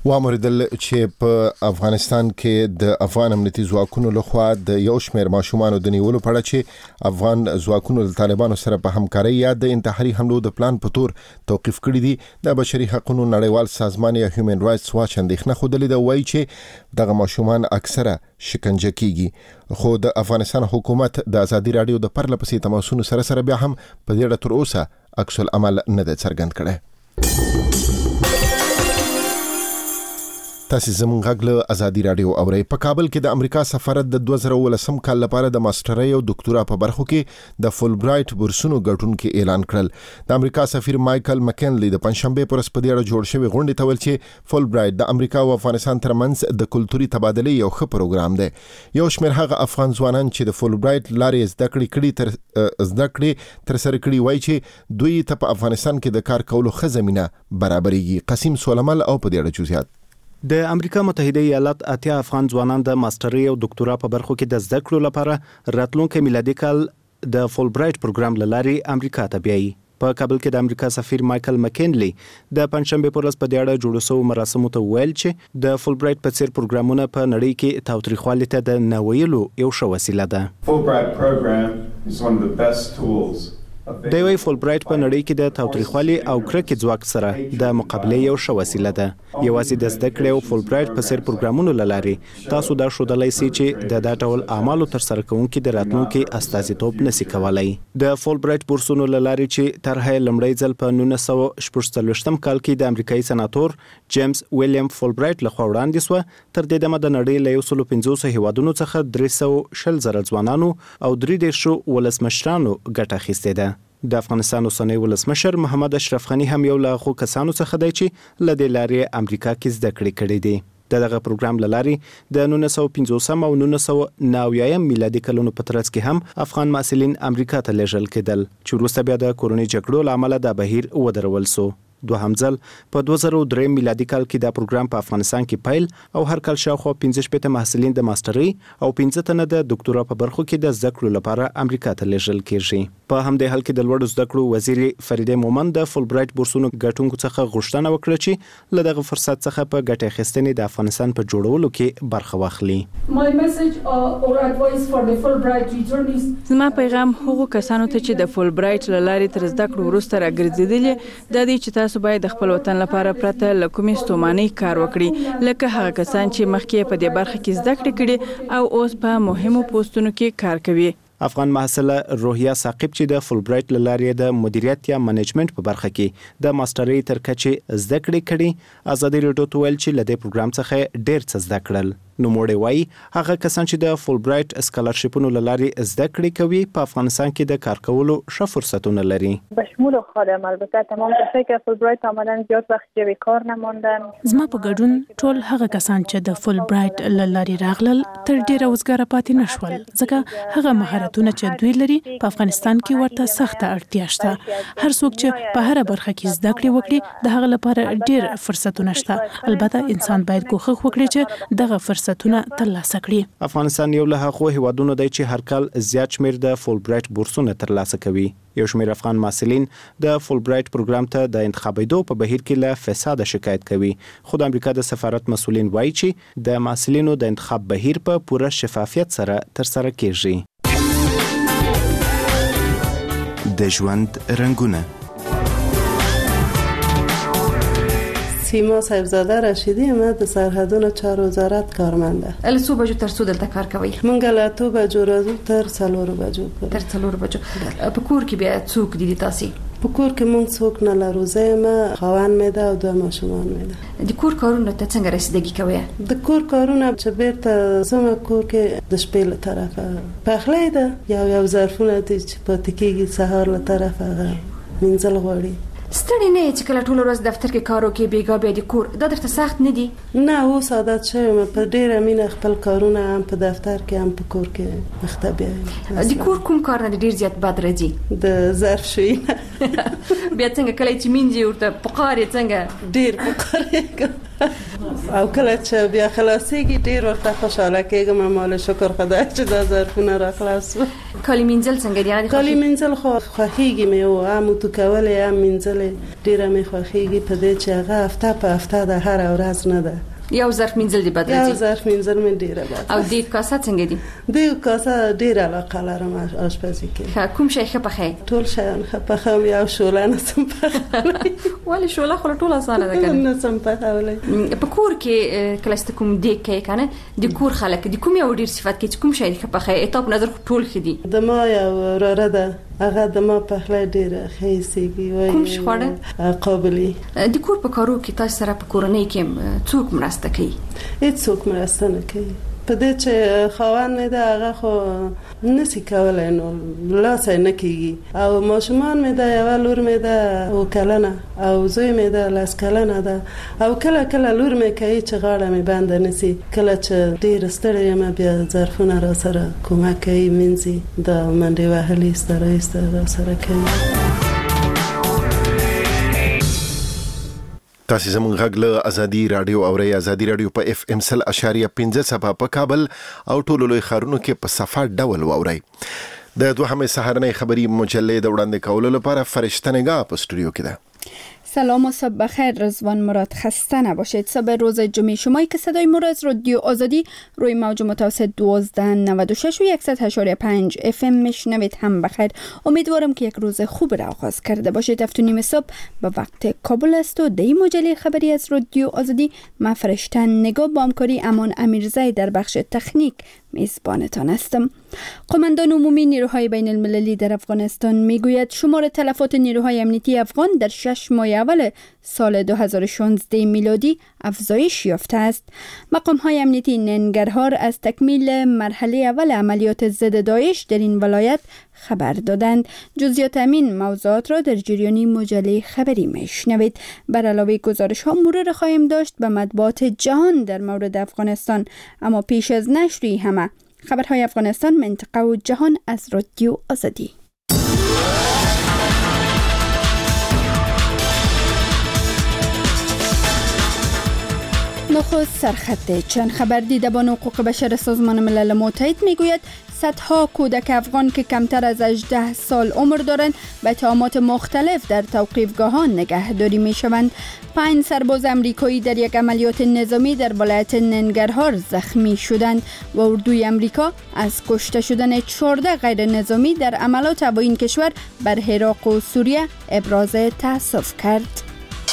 S1: وامردل چې په افغانستان کې د افغان امنیتي ځواکونو لخوا د یو شمېر ماشومانو د نیولو په اړه چې افغان ځواکونو د طالبانو سره په همکارۍ یا د انتحاري حملو د پلان په تور توقيف کړی دي. د بشري حقوقو نړیوال سازمان یا هیومن رائټس واچ اندېښنه خوده ده وایي چې دغه ماشومان اکثره شکنجه کیږي. خو د افغانستان حکومت د ازادي رادیو د پرله پسې تماسونو سره بیا هم په دې اړه تر اوسه عکس العمل نه ده څرګند کړی. تاسو زموږ غږ له ازادي رادیو اورئ. په کابل کې د امریکا سفارت د 2019 کال لپاره د ماسترۍ او ډاکټورا په برخو کې د فول برایټ بورسونو ګټونکو اعلان کړل. د امریکا سفیر مایکل مکینلی د پنځشنبه پر ورځ په دې اړه جوړ شوی غونډه ته ویل چې فول برایټ د امریکا او افغانستان ترمنځ د کلتوري تبادله یو ښه پروګرام دی. یو شمېر هغه افغان ځوانان چې د فول برایټ لارې زده کړې تر سره کړي وایي چې دوی ته په افغانستان کې د کار کولو ښه زمينه برابرېږي. قاسم سولمل او په دې اړه جزئیات.
S12: د امریکا متحده ایالات 80 افغان ځوانان د ماسترۍ او ډاکټورا په برخو کې د زده کړو لپاره راتلونکي میلادي کال د فول برایټ پروګرام لاري امریکا ته بیایي. په کابل کې د امریکا سفیر مایکل مکینلی د پنځشنبه پر ورځ په دې اړه جوړ شوی مراسمو ته ویل چې د فول برایټ په څیر پروګرامونه په نړۍ کې تاوتریخوالي ته د نویلو یو ښه وسیله ده.
S13: Full Bright program is one of the best tools.
S12: د وی فول برایټ په نړۍ کې د تاوتریخوالي او کرکې ځواک سره د مقابله یو ښه وسیله ده. یوازې د زده کړې او فول برایټ په څیر پروګرامونو لاري تاسو دا ښودلای شئ چې د دا ډول اعمالو تر سره کوونکي د راتلونکي استازیتوب نشي کولای. د فول برایټ بورسونو لاري چې طرحه لمړی ځل په 1946 کال کې د امریکایي سناتور جیمز ویلیام فول برایټ لخوا وړاندې شو. تر دې دمه د نړۍ له 150 هیوادونو څخه 300 ځوانانو او 3 ولسمشرانو ګټه اخیستې ده. د افغانستان اوسنی ولسمشر محمد اشرف غنی هم یو له خو کسانو څخه دی چې له دې لارې امریکا کې زده کړې کړې دي. دغه پروګرام لاري د 1950 او 1990 میلادي کلونو په ترڅ کې هم افغان محصلین امریکا ته لیږل کېدل چې وروسته بیا د کورونی جګړو لامل د بهیر ودرول سو. دوهم ځل په 2003 میلادي کال کې دا پروګرام په افغانستان کې پیل او هر کال شاوخوا 15 محصلین د ماسترۍ او 15 تنه د ډاکټورا په برخو کې د زده کړو لپاره امریکا ته لیږل کېږي. په همدې حال کې د لوړو زده کړو وزیر فریده مومند د فول برایټ بورسونو ګټونکو څخه غوښتنه وکړه چې له دغه فرصت څخه په ګټه اخیستنې د افغانستان په جوړولو کې برخه واخلي.
S14: زما پیغام هغو کسانو ته چې د فول برایټ لارې تر زده کړو وروسته راګرځېدلي د دې چې تاسو باید د خپل وطن لپاره پرته له کومې ستومانۍ کار وکړي، لکه هغه کسان چې مخکې په دې برخه کې زده کړې کړي او اوس په مهمو پوسټونو کې کار کوي.
S12: افغان محصله روحیه ثاقب چې د فول برایټ لارې د مدیریت یا منیجمنت په برخه کې د ماسترۍ تر کچې زده کړې کړي ازادي راډیو ته ویل چې له دې پروګرام څخه ډېر څه زده کړل. نو موړې وایي هغه کسان چې د فول برایټ اسکالرشیپونو لارې زده کړې کوي په افغانستان کې د کار کولو ښه فرصتونه لري.
S15: بشمول خودم البته تمام کسایی که فول برایټ آمدن زیاد وخت جوی کار نموندن.
S16: زما په ګډون ټول هغه کسان چې د فول برایټ لارې راغلل تر ډیره وزګاره پاتې نشول، ځکه هغه مهارتونه چې دوی لري په افغانستان کې ورته سخته اړتیا شته. هر څوک چې په هر برخه کې زده کړې وکړي د هغه لپاره ډیر فرصتونه شته. البته انسان باید کوښښ وکړي چې دغه فرصتونه ترلاسه کړي.
S12: افغانستان یو له هغو هیوادونو دی چې هر کال زیات شمیر د فول برایټ بورسونه ترلاسه کوي. یو شمیر افغان محصلین د فول برایټ پروګرام ته د انتخابېدو په بهیر کې له فساد شکایت کوي. خو د امریکا د سفارت مسؤلین وایي چې د محصلینو د انتخاب بهیر په پوره شفافیت سره ترسره کیږي.
S17: د ژوند رنگونه
S5: سیما صاحبزاده رشیدی ما د سرحدونو چارو وزارت کارمنده.
S18: ال څو بجو تر څو دلته کار کوي؟
S5: مونږ له 2 بجو راځو تر 4 بجو.
S18: تر 4 بجو. په کور کې بیا څوک دي تاسو؟
S5: په کور کې مونږ څوک نه لرو، زه ما خاوند مې ده او 2 ماشومان مې ده.
S18: د کور کارونه ته څنګه رسیدګي کوي؟
S5: د کور کارونه چې بیرته زما کور کې د شپې له طرفه پخلی ده یو ظرفونه دي چې پاتې کېږي سهار له طرفه منځل غواړي.
S18: ستړي نه چې کله ټول ورځ دفتر کې کارو کې بیګا بیا د کور دا درته سخت نه دي؟
S5: نه اوس عادت شوم په ډیره مینه خپل کارونه هم په دفتر کې هم په کور کې مخته بیایم.
S18: د کور کوم کار نه ډیر زیات بد راځي؟
S5: د ظرف شوینه
S18: بیا څنګه کله چې مینځي ورته پقارې څنګه؟
S5: ډیر پقارې او کله چې بیا خلاصيږي ډیر ورته خوشاله کېږم. مال شکر خدای چې دا ظرفونه را خلاص و.
S18: کالی منزل څنګه دی؟
S5: کالی منزل خو خوښیږي مې او هم تو کولې هم منزل ډیره مې خوښیږي په دې چې هغه هفته په هفته د هر ورځ نه ده.
S18: یو ظرف منزل دی بدل
S5: یو ظرف منزل مې ډیره بدل.
S18: او دې کاسه څنګه دی؟
S5: دې کاسه ډیره علاقه لرم آشپزي کې.
S18: کوم شي ښه پخې؟
S5: ټول شیان ښه پخوم. یو شوله نه سم پخولی.
S18: ولې شوله خو ټول اسانه ده کنه؟
S5: نه سم پخولی.
S18: په کور کې کله ست کوم دې کې کنه د کور خلک د کوم یو ډیر صفات کې کوم شي ښه پخې؟ اته په نظر ټول خدي. د ما یو راره ده هغه د ما پخلی ډیره خیسیږي. وای کوم شخړه قابلی د کور په کارو کې تاسو سره په کورنۍ کې څوک مرسته کوي؟
S5: هیڅوک مرسته نه کوي. په دې چې خاوند مې ده هغه خو نسی کولای نو لاس یې نه کېږي. او ماشومان مې ده یوه لور مې ده 7 کلنه او زوی مې ده 10 کلنه ده. او کله کله لور مې کوي چې غاړه مې بنده نسی. کله چې ډېر ستړی یم بیا ظرفونه را سره کومک کوي مینځي د منډې وهلې ستړی را سره کوي.
S1: تاسو زموږ غږ له ازادي رادیو او ازادي رادیو په اف ام 100.5 صفه په کابل او ټولو لوی ښارونو کې په صفه ډول واورئ. د دوهمې سهارنۍ خبری مجلې د وړاندې کولو لپاره فرشته نگاه په استودیو کې ده.
S19: سلام و صبح بخیر. رضوان مراد. خسته نباشید. صبح روز جمعه شمایی که صدای ما را از رادیو آزادی روی موج متوسط 1296 و 100.5 FM میشنوید هم بخیر. امیدوارم که یک روز خوب را آغاز کرده باشید. 7:30 صبح به وقت کابل است و دی مجله خبری از رادیو آزادی ما فرشته نگاه با همکاری امان امیرزی در بخش تکنیک میزبانتان هستم. قماندان عمومی نیروهای بین المللی در افغانستان میگوید شمار تلفات نیروهای امنیتی افغان در 6 ماه اول سال 2016 میلادی افزایش یافته است. مقام‌های امنیتی ننگرهار از تکمیل مرحله اول عملیات ضد داعش در این ولایت خبر دادند. جزئیات همین موضوعات را در جریان مجله خبری میشنوید. بر علاوه گزارش ها مرور خواهیم داشت به مطبوعات جهان در مورد افغانستان. اما پیش از نشر همه خبرهای افغانستان، منطقه و جهان از رادیو آزادی. نخست سرخط چند خبر. دیدبان حقوق بشر سازمان ملل متحد میگوید صدها کودک افغان که کمتر از 18 سال عمر دارند به اتهامات مختلف در توقیفگاهان نگهداری می شوند. 5 سرباز امریکایی در یک عملیات نظامی در ولایت ننگرهار زخمی شدند و اردوی امریکا از کشته شدن 14 غیر نظامی در عملات هوایی این کشور بر عراق و سوریه ابراز تأسف کرد.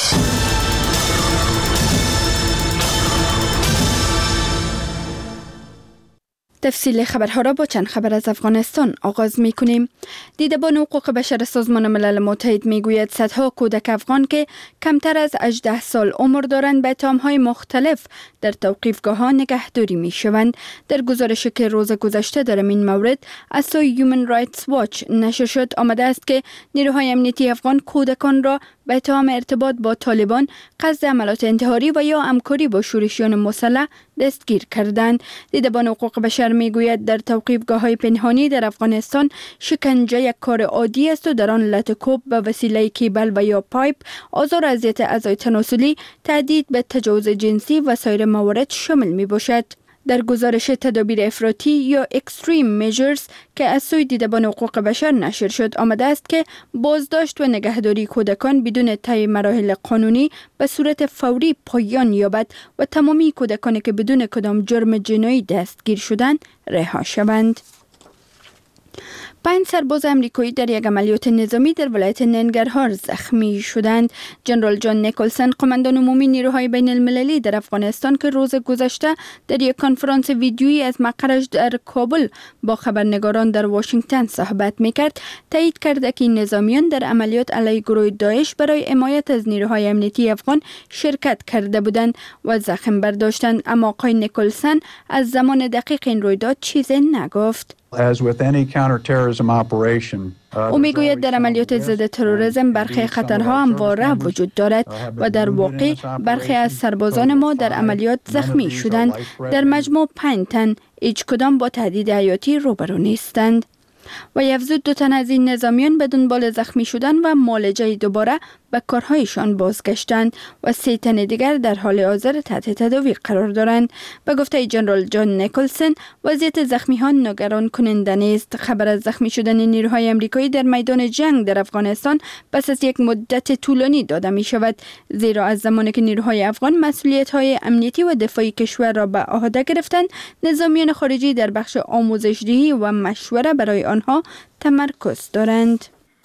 S19: تفصیل خبرها را با چند خبر از افغانستان آغاز می کنیم. دیدبان حقوق بشر سازمان ملل متحد می گوید صدها کودک افغان که کمتر از 18 سال عمر دارند به اتهام‌های مختلف در توقیفگاه‌ها نگهداری می شوند. در گزارشی که روز گذشته در این مورد از سوی هیومن رایتس واچ نشر شد آمده است که نیروهای امنیتی افغان کودکان را به اتهام ارتباط با طالبان، قصد عملیات انتحاری و یا همکاری با شورشیان مسلح دستگیر کردند. دیدبان حقوق بشر میگوید در توقیفگاه‌های پنهانی در افغانستان شکنجه یک کار عادی است و در آن لطکوب به وسیله کیبل و یا پایپ، آزار و اذیت اعضای تناسلی، تهدید به تجاوز جنسی و سایر موارد شامل می باشد. در گزارش تدابیر افراطی یا اکستریم میجرز که از سوی دیدبان حقوق بشر نشر شد آمده است که بازداشت و نگهداری کودکان بدون طی مراحل قانونی به صورت فوری پایان یابد و تمامی کودکانی که بدون کدام جرم جنایی دستگیر شدند رها شوند. 5 سرباز امریکایی در یک عملیات نظامی در ولایت ننگرهار زخمی شدند. جنرال جان نیکلسن، قماندان عمومی نیروهای بین المللی در افغانستان که روز گذشته در یک کنفرانس ویدیویی از مقرش در کابل با خبرنگاران در واشنگتن صحبت میکرد، تایید کرد که نظامیان در عملیات علیه گروه داعش برای حمایت از نیروهای امنیتی افغان شرکت کرده بودند و زخم برداشتند. اما آقای نیکلسن از زمان دقیق این رویداد چیزی نگفت. او میگوید در عملیات ضد تروریسم برخی خطرها همواره وجود دارد و در واقع برخی از سربازان ما در عملیات زخمی شدند. در مجموع 5 تن، هیچ کدام با تهدید حیاتی روبرو نیستند. و افزود 2 تن از این نظامیان به دنبال زخمی شدن و معالجه دوباره به کارهایشان بازگشتند و 3 تن دیگر در حال حاضر تحت تداوی قرار دارند. به گفته جنرال جان نیکلسن، وضعیت زخمیان نگران کننده نیست. خبر از زخمی شدن نیروهای آمریکایی در میدان جنگ در افغانستان پس از یک مدت طولانی داده می شود، زیرا از زمانی که نیروهای افغان مسئولیت‌های امنیتی و دفاعی کشور را به عهده گرفتند، نظامیان خارجی در بخش آموزش‌دهی و مشوره برای آنها تمرکز دارند.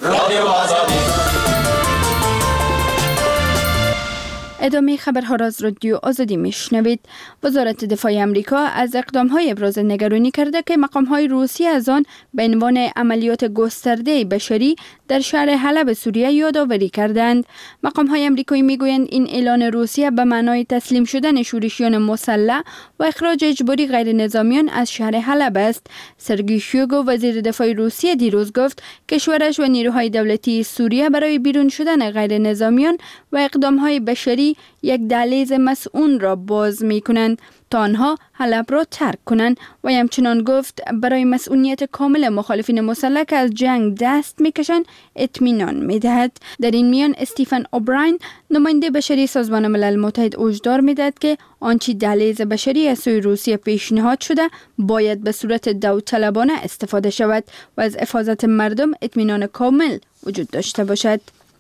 S19: ادامه خبرها را از رادیو آزادی میشنوید. وزارت دفاع آمریکا از اقدام‌های ابراز نگرانی کرده که مقام‌های روسی از آن به عنوان عملیات گسترده بشری در شهر حلب سوریه یادآوری کردند. مقام‌های آمریکایی میگویند این اعلان روسیه به معنای تسلیم شدن شورشیان مسلح و اخراج اجباری غیر نظامیان از شهر حلب است. سرگی شویگو وزیر دفاع روسیه دیروز گفت کشورش و نیروهای دولتی سوریه برای بیرون شدن غیر نظامیان و اقدام‌های بشری یک دهلیز مسئول را باز می کنند تا آنها حلب را ترک کنند و همچنان گفت برای مسئولیت کامل مخالفین مسلح که از جنگ دست می کشند اطمینان می دهد. در این میان استیفن اوبراین نماینده بشری سازمان ملل متحد هشدار می دهد که آنچه دهلیز بشری از سوی روسیه پیشنهاد شده باید به صورت داوطلبانه استفاده شود و از حفاظت مردم اطمینان کامل وجود داشته باشد.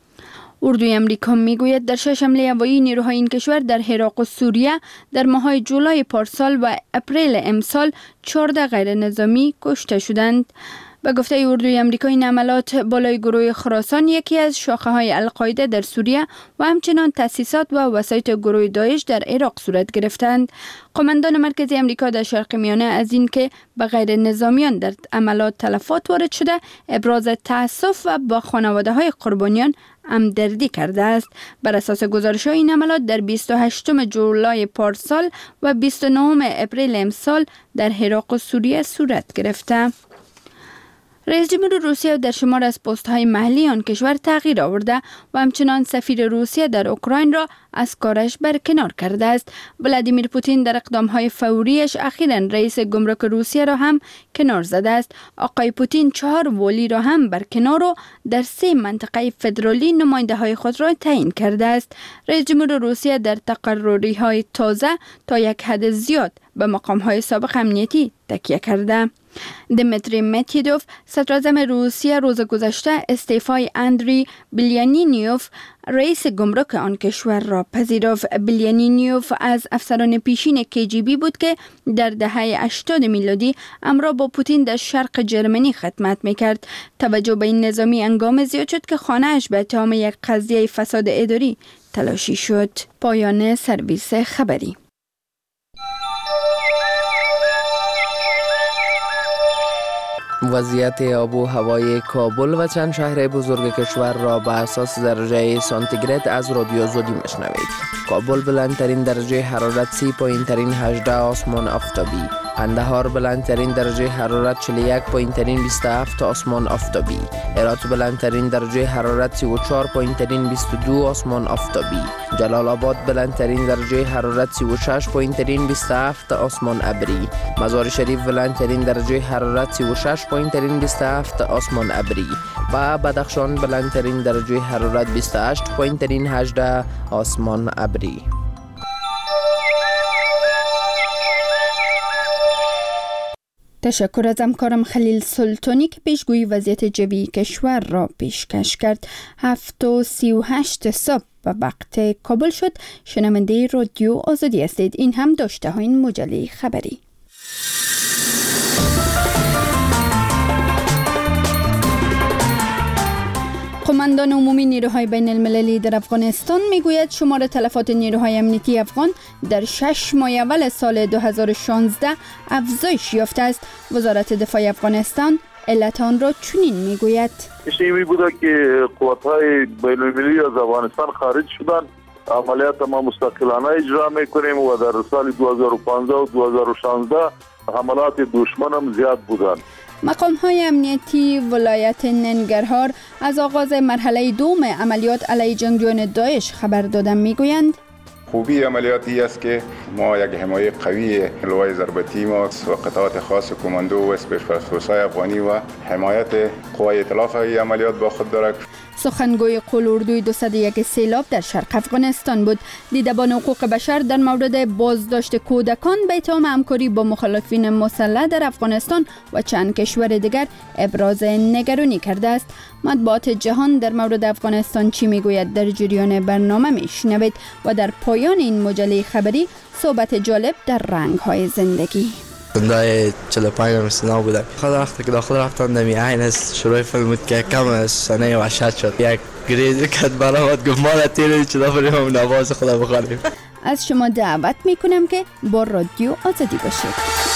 S19: اردوی امریکا میگوید در 6 حمله هوایی نیروهای این کشور در عراق و سوریه در ماه‌های جولای پارسال و اپریل امسال 14 غیر نظامی کشته شدند. به گفته اردوی امریکا این حملات بالای گروه خراسان یکی از شاخه‌های القاعده در سوریه و همچنان تأسیسات و وسایط گروه داعش در عراق صورت گرفتند. قماندان مرکزی امریکا در شرق میانه از اینکه به غیر نظامیان در عملات تلفات وارد شده ابراز تأسف و با خانواده‌های قربانیان همدردی کرده است. بر اساس گزارش‌های این عملات در 28 جولای پارسال و 29 اپریل امسال در عراق و سوریه صورت گرفته. رئیس جمهور روسیه در شمار از پست‌های محلی آن کشور تغییر آورده و همچنان سفیر روسیه در اوکراین را از کارش برکنار کرده است. ولادیمیر پوتین در اقدام‌های فوریش اخیراً رئیس گمرک روسیه را هم کنار زده است. آقای پوتین 4 والی را هم برکنار و در 3 منطقه فدرالی نماینده‌های خود را تعیین کرده است. رئیس جمهور روسیه در تقرری‌های تازه تا یک حد زیاد به مقام‌های سابق امنیتی تکیه کرده. دمیتری مدودوف صدراعظم روسیه روز گذشته استعفای اندری بیلیانینیوف رئیس گمرک آن کشور را پذیرفت. بیلیانینیوف از افسران پیشین KGB بود که در دهه 80 میلادی همراه با پوتین در شرق جرمنی خدمت میکرد. توجه به این نظامی هنگام زیاد شد که خانه‌اش به اتهام یک قضیه فساد اداری تلاشی شد. پایان سرویس خبری.
S20: وضعیت آب و هوای کابل و چند شهر بزرگ کشور را به اساس درجه سانتیگراد از رادیو آزادی میشنوید. کابل بلندترین درجه حرارت 30، پایینترین 18 آسمان آفتابی. قندهار بلندترین درجه حرارت 41، پایینترین 27 آسمان آفتابی. هرات بلندترین درجه حرارت 34، پایینترین 22 آسمان آفتابی. جلال آباد بلندترین درجه حرارت 36، پایینترین 27 آسمان ابری. مزار شریف بلندترین درجه حرارت 36، پایینترین 27 آسمان ابری. و بدخشان بلندترین درجه حرارت 28، پایینترین 18 آسمان ابری.
S19: تشکر از همکارم خلیل سلطانی که پیشگویی وضعیت جوی کشور را پیشکش کرد. 7:38 صبح به وقت کابل شد. شنونده رادیو آزادی هستید. این هم داشته های این مجله خبری. قماندان عمومی نیروهای بین المللی در افغانستان میگوید شمار تلفات نیروهای امنیتی افغان در 6 ماه اول سال 2016 افزایش یافته است. وزارت دفاع افغانستان علت آن را چنین میگوید:
S7: این بوده که قوت‌های بین المللی از افغانستان خارج شدند. عملیات ما مستقلانه اجرا میکنیم و در سال 2015 و 2016 حملات دشمن هم زیاد بودند.
S19: مقام‌های امنیتی ولایت ننگرهار از آغاز مرحله دوم عملیات علیه جنگجویان داعش خبر دادن میگویند:
S10: خوبی عملیاتی است که ما یک حمایت قوی لوای ضربتی ما و قطعات خاص کماندو و اسپیشال فورس‌های افغانی و حمایت قوای ائتلاف های عملیات با خود دارد.
S19: سخنگوی قول اردوی 201 سیلاب در شرق افغانستان بود. دیدبان حقوق بشر در مورد بازداشت کودکان به اتهام همکاری با مخالفین مسلح در افغانستان و چند کشور دیگر ابراز نگرانی کرده است. مطبوعات جهان در مورد افغانستان چی میگوید در جریان برنامه میشنوید و در پایان این مجله خبری صحبت جالب در رنگ‌های زندگی.
S20: بندای 45 سنه بودم. خدا وقتی که داخل رفتم نمی عین از شروع فیلم بود که کم از سنه وحشت شد. یک گریز کد برآمد گفت ما را تیره چه دفعه هم نواز خدا بخوانیم.
S19: از شما دعوت میکنم که با رادیو آزادی باشید.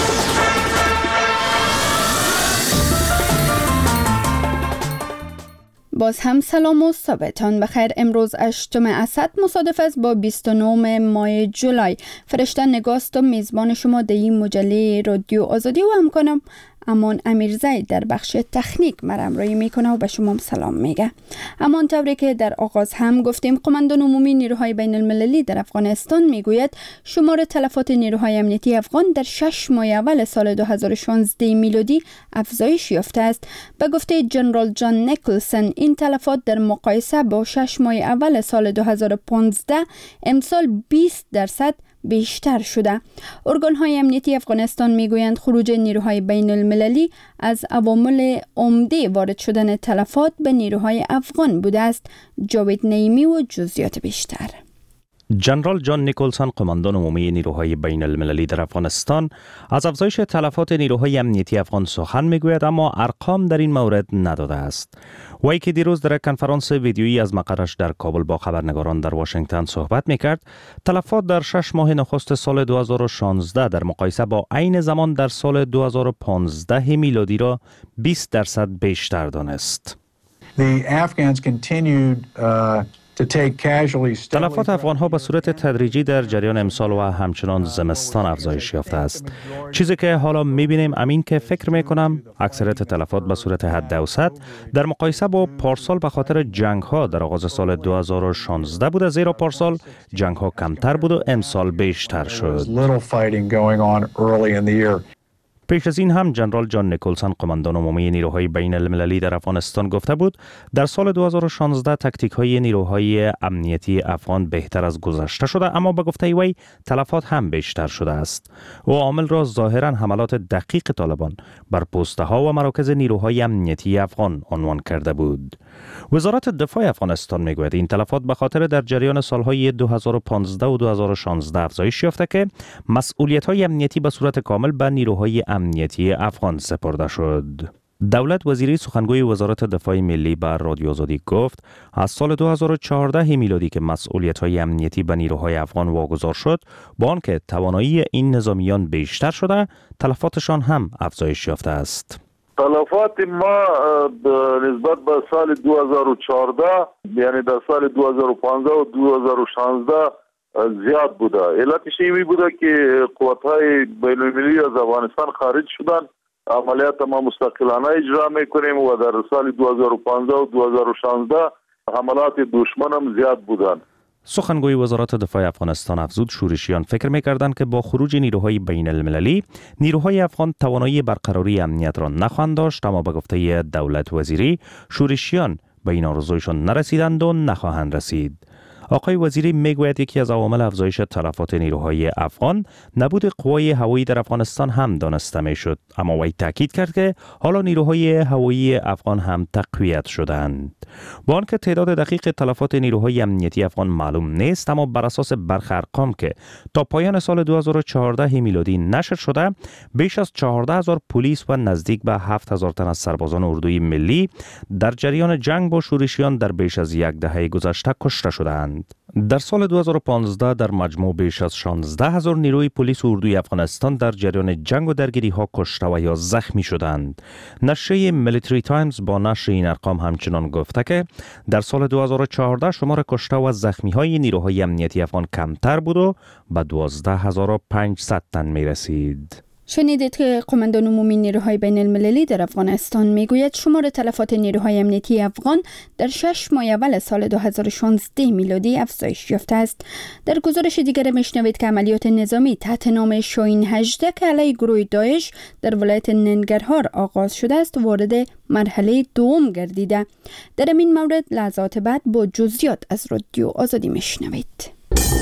S19: باز هم سلام و صبحتان بخیر. امروز 8 اسد مصادف است با 29 ماه جولای. فرشته نگاست و میزبان شما در این مجله رادیو آزادی و همکارم امان امیرزی در بخش تکنیک مرامرایی میکنه و به شما سلام میگه. امان طوری که در آغاز هم گفتیم، قماندان عمومی نیروهای بین المللی در افغانستان میگوید شمار تلفات نیروهای امنیتی افغان در 6 ماه اول سال 2016 میلادی افزایش یافته است. به گفته جنرال جان نیکلسن، این تلفات در مقایسه با 6 ماه اول سال 2015 امسال 20% بیشتر شده. ارگان‌های امنیتی افغانستان میگویند خروج نیروهای بین المللی از عوامل عمده وارد شدن تلفات به نیروهای افغان بوده است. جاوید نعیمی و جزئیات بیشتر.
S21: جنرال جان نیکلسن، قماندان عمومی نیروهای بین المللی در افغانستان، از افزایش تلفات نیروهای امنیتی افغان سخن میگوید، اما ارقام در این مورد نداده است. وی که دیروز در کنفرانس ویدیویی از مقرش در کابل با خبرنگاران در واشنگتن صحبت میکرد، تلفات در 6 ماه نخست سال 2016 در مقایسه با عین زمان در سال 2015 میلادی را 20% بیشتر دانست.
S2: The Afghans continued
S21: تلفات افغان‌ها به صورت تدریجی در جریان امسال و همچنان زمستان افزایش یافته است. چیزی که حالا می‌بینیم امین که فکر می‌کنم اکثریت تلفات به صورت حد اوسط در مقایسه با پارسال به خاطر جنگ‌ها در آغاز سال 2016 بود، زیرا پارسال جنگ‌ها کمتر بود و امسال بیشتر شد. پیش از این هم جنرال جان نیکلسن، قماندان عمومی نیروهای بین المللی در افغانستان، گفته بود در سال 2016 تاکتیک‌های نیروهای امنیتی افغان بهتر از گذشته شده، اما به گفته وی تلفات هم بیشتر شده است. و عامل را ظاهراً حملات دقیق طالبان بر پست‌ها و مراکز نیروهای امنیتی افغان عنوان کرده بود. وزارت دفاع افغانستان میگوید این تلفات به خاطر در جریان سالهای 2015 و 2016 افزایش یافته که مسئولیت‌های امنیتی به صورت کامل به نیروهای امنیتی افغان سپرده شد. دولت وزیری سخنگوی وزارت دفاع ملی بر رادیو آزادی گفت از سال 2014 میلادی که مسئولیت‌های امنیتی به نیروهای افغان واگذار شد، با آنکه توانایی این نظامیان بیشتر شده، تلفاتشان هم افزایش یافته است.
S7: تلفات ما نسبت به سال 2014 یعنی در سال 2015 و 2016 زیاد بوده. علتش این بوده که قوت‌های بین‌المللی از افغانستان خارج شدن. عملیات ما مستقلانه اجرا میکنیم و در سال 2015 و 2016 حملات دشمن هم زیاد بودند.
S21: سخنگوی وزارت دفاع افغانستان افزود شورشیان فکر می‌کردند که با خروج نیروهای بین المللی، نیروهای افغان توانایی برقراری امنیت را نخواهند داشت، اما به گفته دولت وزیری شورشیان به این آرزویشان نرسیدند و نخواهند رسید. آقای وزیری میگوید یکی از عوامل افزایش تلفات نیروهای افغان نبود قوای هوایی در افغانستان هم دانسته میشد، اما وی تاکید کرد که حالا نیروهای هوایی افغان هم تقویت شدند. با آنکه تعداد دقیق تلفات نیروهای امنیتی افغان معلوم نیست، اما بر اساس برخی ارقام که تا پایان سال 2014 میلادی نشر شده، بیش از 14,000 پلیس و نزدیک به 7,000 تن از سربازان اردوی ملی در جریان جنگ با شورشیان در بیش از یک دهه گذشته کشته شدند. در سال 2015 در مجموع بیش از 16,000 نیروی پلیس و اردوی افغانستان در جریان جنگ و درگیری ها کشته و یا زخمی شدند. نشریه میلیتری تایمز با نشر این ارقام همچنان گفته که در سال 2014 شمار کشته و زخمی های نیروهای امنیتی افغان کمتر بود و به 12,500 تن می رسید.
S19: شنیدید که قماندان عمومی نیروهای بین المللی در افغانستان میگوید شمار تلفات نیروهای امنیتی افغان در 6 ماه اول سال 2016 میلادی افزایش یافته است. در گزارش دیگر میشنوید که عملیات نظامی تحت نام شاهین 18 که علیه گروه داعش در ولایت ننگرهار آغاز شده است وارد مرحله دوم گردیده. در این مورد لحظات بعد با جزئیات از رادیو آزادی میشنوید.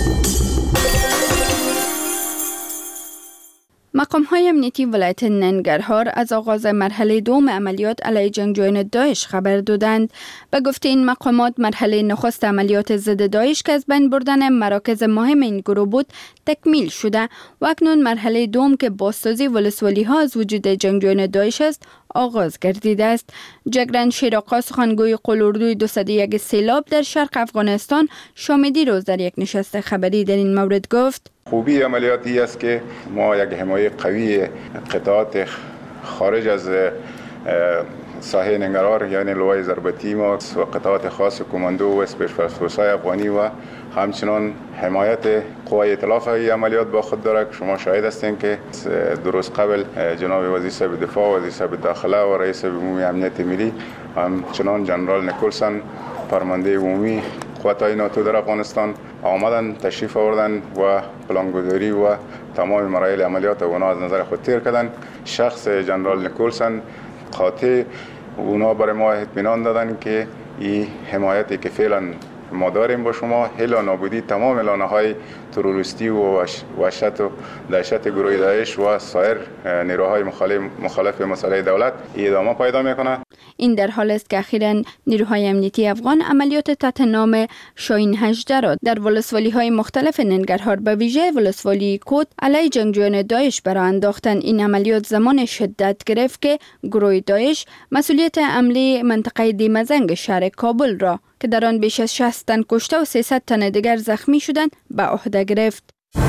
S19: مقام‌های امنیتی ولایت ننگرهار از آغاز مرحله دوم عملیات علیه جنگجویان داعش خبر دادند. به گفته این مقامات مرحله نخست عملیات ضد داعش که از بین بردن مراکز مهم این گروه بود تکمیل شده و اکنون مرحله دوم که بازسازی ولسوالی‌ها از وجود جنگجویان داعش است آغاز گردیده است. جگرن شیراقا سخنگوی قلوردوی 201 سیلاب در شرق افغانستان شامیدی روز در یک نشست خبری در این مورد گفت:
S10: خوبی عملیاتی است که ما یک حمایت قوی قطعات خارج از ساحه ننگرهار یعنی لوای ضربتی ما و قطعات خاص کماندو و اسپیشال فورس‌های افغانی و همچنان حمایت قوای ائتلاف این عملیات با خود داره که شما شاهد هستین که درست قبل جناب وزیر صاحب دفاع، وزیر صاحب داخله و رئیس عمومی امنیت ملی همچنان جنرال نیکولسون فرمانده عمومی قوات‌های ناتو در افغانستان آمدن تشریف آوردن و پلانگذاری و تمام مراحل عملیات اونا از نظر خود تیر کردن. شخص جنرال نیکولسون قاطع اونا برای ما اطمینان دادن که این حمایتی که فعلا ما داریم با شما هلا نابودی تمام لانه‌های تروریستی و وحشت و دهشت گروه داعش و سایر نیروهای مخالف مسئله دولت ادامه پیدا میکنه.
S19: این در حال است که اخیراً نیروهای امنیتی افغان عملیات تحت نام شاهین 18 را در ولسوالی‌های مختلف ننگرهار به ویژه ولسوالی کود علیه جنگجویان داعش برآ انداختند. این عملیات زمان شدت گرفت که گروه داعش مسئولیت عملی منطقه دیمزنگ شهر کابل را که در آن بیش از 60 تن کشته و 300 تن دیگر زخمی شدند به عهده گرفت.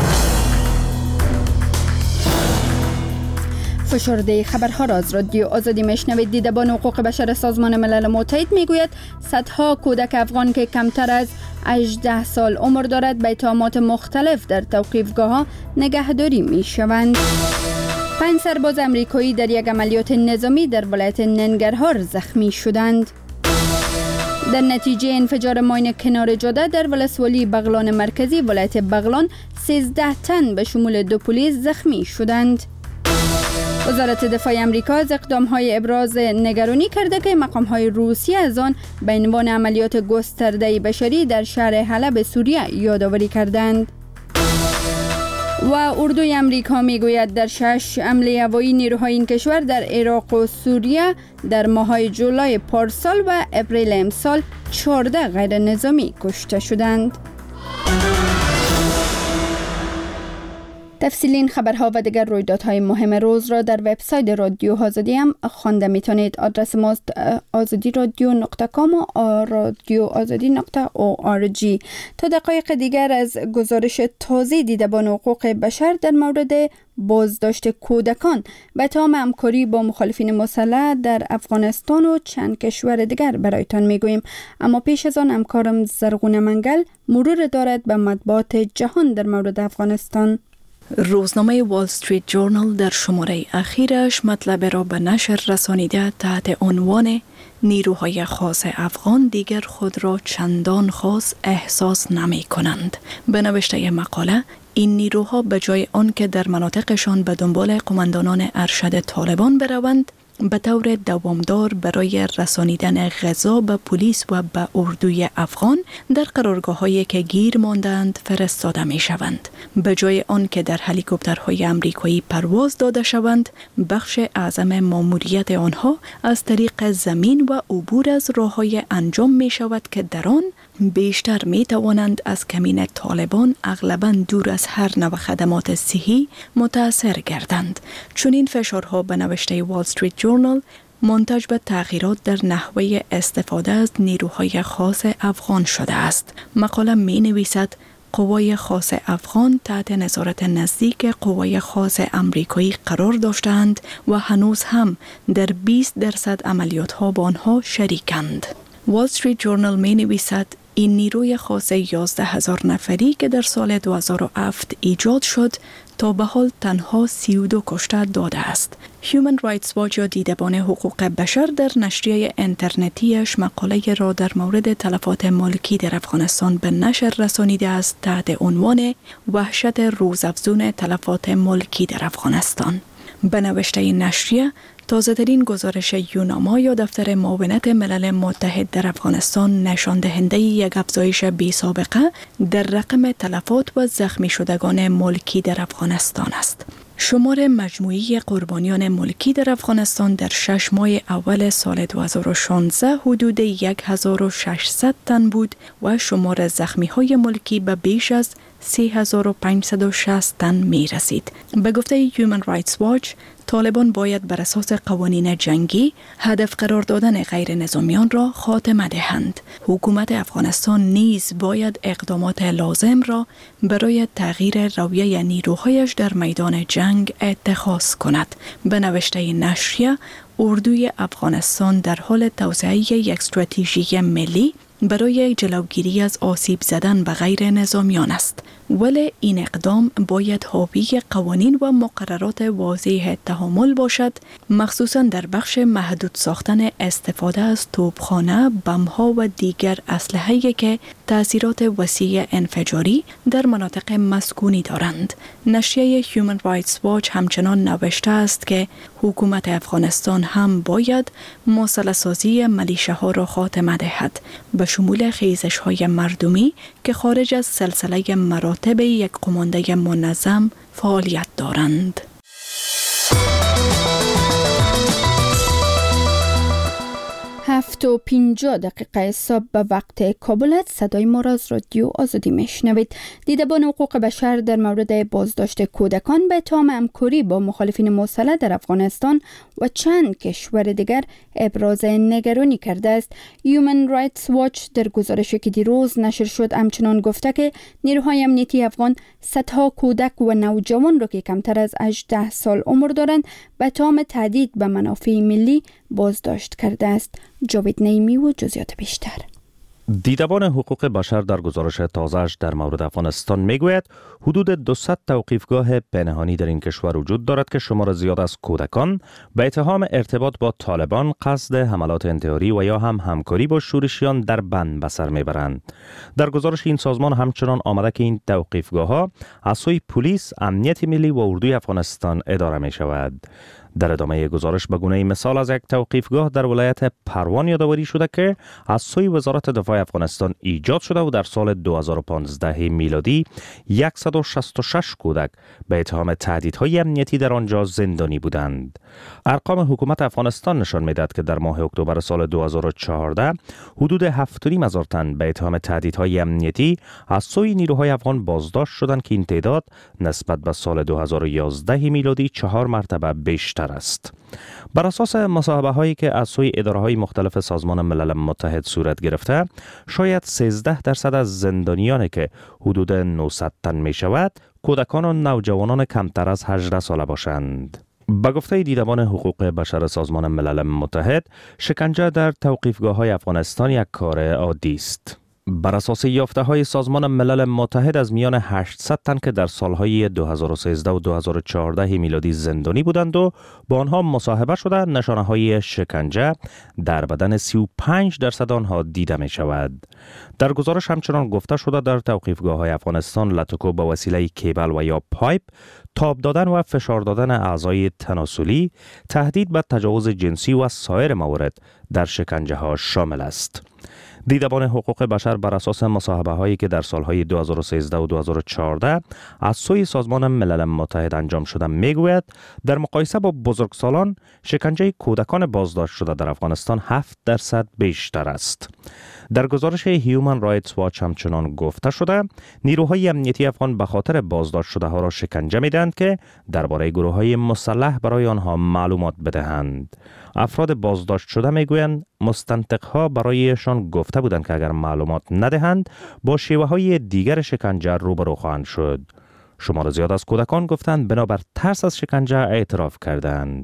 S19: فشرده خبرها را از رادیو آزادی میشنوید. دیدبان حقوق بشر سازمان ملل متحد میگوید صدها کودک افغان که کمتر از 18 سال عمر دارد به اتهامات مختلف در توقیفگاه‌ها نگهداری میشوند. 5 سرباز امریکایی در یک عملیات نظامی در ولایت ننگرهار زخمی شدند. در نتیجه انفجار ماین کنار جاده در ولسوالی بغلان مرکزی ولایت بغلان 13 تن به شمول 2 پلیس زخمی شدند. وزارت دفاع امریکا از اقدام‌های ابراز نگرانی کرده که مقام‌های روسیه از آن به عنوان عملیات گسترده بشری در شهر حلب سوریه یادآوری کردند. و اردوی امریکا میگوید در 6 حمله هوایی نیروهای این کشور در عراق و سوریه در ماه‌های جولای پارسال و اپریل امسال 14 غیر نظامی کشته شدند. تفصیل این خبرها و دیگر رویدادهای مهم روز را در وبسایت رادیو آزادی هم خوانده میتونید. آدرس ماست azadi.radio.com و radioazadi.org. تا دقایق دیگر از گزارش تازه دیدبان حقوق بشر در مورد بازداشت کودکان به اتهام همکاری با مخالفین مسلح در افغانستان و چند کشور دیگر برایتان میگوییم. اما پیش از آن همکارم زرغون منگل مرور دارد به مطبوعات جهان در مورد افغانستان.
S3: روزنامه وال استریت جورنال در شماره اخیرش مطلب را به نشر رسانیده تحت عنوان نیروهای خاص افغان دیگر خود را چندان خاص احساس نمی کنند. به نوشته مقاله این نیروها به جای آن که در مناطقشان به دنبال قماندانان ارشد طالبان بروند به طور دوامدار برای رسانیدن غذا به پلیس و به اردوی افغان در قرارگاه‌هایی که گیر ماندند فرستاده می‌شوند. به جای آن که در هلیکوپترهای آمریکایی پرواز داده شوند، بخش اعظم ماموریت آنها از طریق زمین و عبور از راه‌های انجام می‌شود که در آن بیشتر می‌توانند از کمین طالبان اغلباً دور از هر نوع خدمات صحی متأثر گردند. چون این فشارها به نوشته وال استریت جورنال منتج به تغییرات در نحوه استفاده از نیروهای خاص افغان شده است. مقاله می‌نویسد قوای خاص افغان تحت نظارت نزدیک قوای خاص امریکایی قرار داشتند و هنوز هم در 20% عملیات‌ها با آنها شریکند. وال استریت جورنال می‌نویسد این نیروی خاص 11,000 نفری که در سال 2007 ایجاد شد تا به حال تنها 32 کشته داده است. Human Rights Watch یا دیدبان حقوق بشر در نشریه اینترنتیش مقاله را در مورد تلفات مالکی در افغانستان به نشر رسانیده است تحت عنوان وحشت روزافزون تلفات مالکی در افغانستان. به نوشته نشریه، تازه‌ترین گزارش یوناما یا دفتر معاونت ملل متحد در افغانستان نشان دهنده یک افزایش بی سابقه در رقم تلفات و زخمی شدگان ملکی در افغانستان است. شمار مجموعی قربانیان ملکی در افغانستان در 6 ماه اول سال 2016 حدود 1600 تن بود و شمار زخمی‌های ملکی به بیش از 3560 تن می رسید. به گفته Human Rights Watch، طالبان باید بر اساس قوانین جنگی هدف قرار دادن غیر نظامیان را خاتمه دهند. حکومت افغانستان نیز باید اقدامات لازم را برای تغییر رویه نیروهایش در میدان جنگ اتخاذ کند. به نوشته نشریه، اردوی افغانستان در حال توسعه یک استراتژی ملی برای جلوگیری از آسیب زدن به غیر نظامیان است، ولی این اقدام باید حاوی قوانین و مقررات واضح تعامل باشد، مخصوصا در بخش محدود ساختن استفاده از توپخانه، بم‌ها و دیگر اسلحه‌ای که تأثیرات وسیع انفجاری در مناطق مسکونی دارند. نشریه Human Rights Watch همچنان نوشته است که حکومت افغانستان هم باید مسلح‌سازی ملیشه‌ها را خاتمه دهد، به شمول خیزش‌های مردمی که خارج از سلسله مراتب یک قمانده منظم فعالیت دارند.
S19: 7:50 صبح به وقت کابل است. صدای ما را از رادیو آزادی میشنوید. دیدبان حقوق بشر در مورد بازداشت کودکان به اتهام همکاری با مخالفین مسلح در افغانستان و چند کشور دیگر ابراز نگرانی کرده است. Human Rights Watch در گزارشی که دیروز نشر شد همچنان گفته که نیروهای امنیتی افغان صدها کودک و نوجوان را که کمتر از 18 سال عمر دارند به اتهام تهدید به منافع ملی بازداشت کرده است. جاوید نیمی و جزئیات بیشتر.
S21: دیدبان حقوق بشر در گزارش تازه‌اش در مورد افغانستان میگوید حدود 200 توقیفگاه پنهانی در این کشور وجود دارد که شمار زیاد از کودکان به اتهام ارتباط با طالبان، قصد حملات انتحاری و یا هم همکاری با شورشیان در بند به سر میبرند. در گزارش این سازمان همچنان آمده که این توقیفگاه‌ها از سوی پلیس، امنیت ملی و اردوی افغانستان اداره می شود. در ادامه گزارش به گونه مثال از یک توقیفگاه در ولایت پروان یادآوری شده که از سوی وزارت دفاع افغانستان ایجاد شده و در سال 2015 میلادی 166 کودک به اتهام تهدیدهای امنیتی در آنجا زندانی بودند. ارقام حکومت افغانستان نشان می‌دهد که در ماه اکتبر سال 2014 حدود 7,500 تن به اتهام تهدیدهای امنیتی از سوی نیروهای افغان بازداشت شدند که این تعداد نسبت به سال 2011 میلادی 4 مرتبه بیشتر است. بر اساس مصاحبه هایی که از سوی اداره های مختلف سازمان ملل متحد صورت گرفته، شاید 13% از زندانیانی که حدود 900 تن می شود کودکان و نوجوانان کمتر از 18 ساله باشند. به گفته دیدبان حقوق بشر سازمان ملل متحد، شکنجه در توقیفگاه های افغانستان یک کار عادی است. بر اساس یافته‌های سازمان ملل متحد از میان 800 تن که در سالهای 2013 و 2014 میلادی زندانی بودند و با آنها مصاحبه شده، نشانه‌های شکنجه در بدن 35% آنها دیده می شود. در گزارش همچنان گفته شده در توقیفگاه‌های افغانستان لطکو به وسیله کیبل و یا پایپ، تاب دادن و فشار دادن اعضای تناسلی، تهدید به تجاوز جنسی و سایر موارد در شکنجه ها شامل است. دیدبان حقوق بشر بر اساس مصاحبه هایی که در سالهای 2013 و 2014 از سوی سازمان ملل متحد انجام شده میگوید در مقایسه با بزرگسالان شکنجه کودکان بازداشت شده در افغانستان 7% بیشتر است. در گزارش Human Rights Watch همچنان گفته شده نیروهای امنیتی افغان به خاطر بازداشت شده ها را شکنجه میدهند که درباره گروه های مسلح برای آنها معلومات بدهند. افراد بازداشت شده میگویند مستنطق ها برایشان گفته بودند که اگر معلومات ندهند با شیوه های دیگر شکنجه روبرو خواهند شد. شمار زیاد از کودکان گفتند بنابر ترس از شکنجه اعتراف کردند.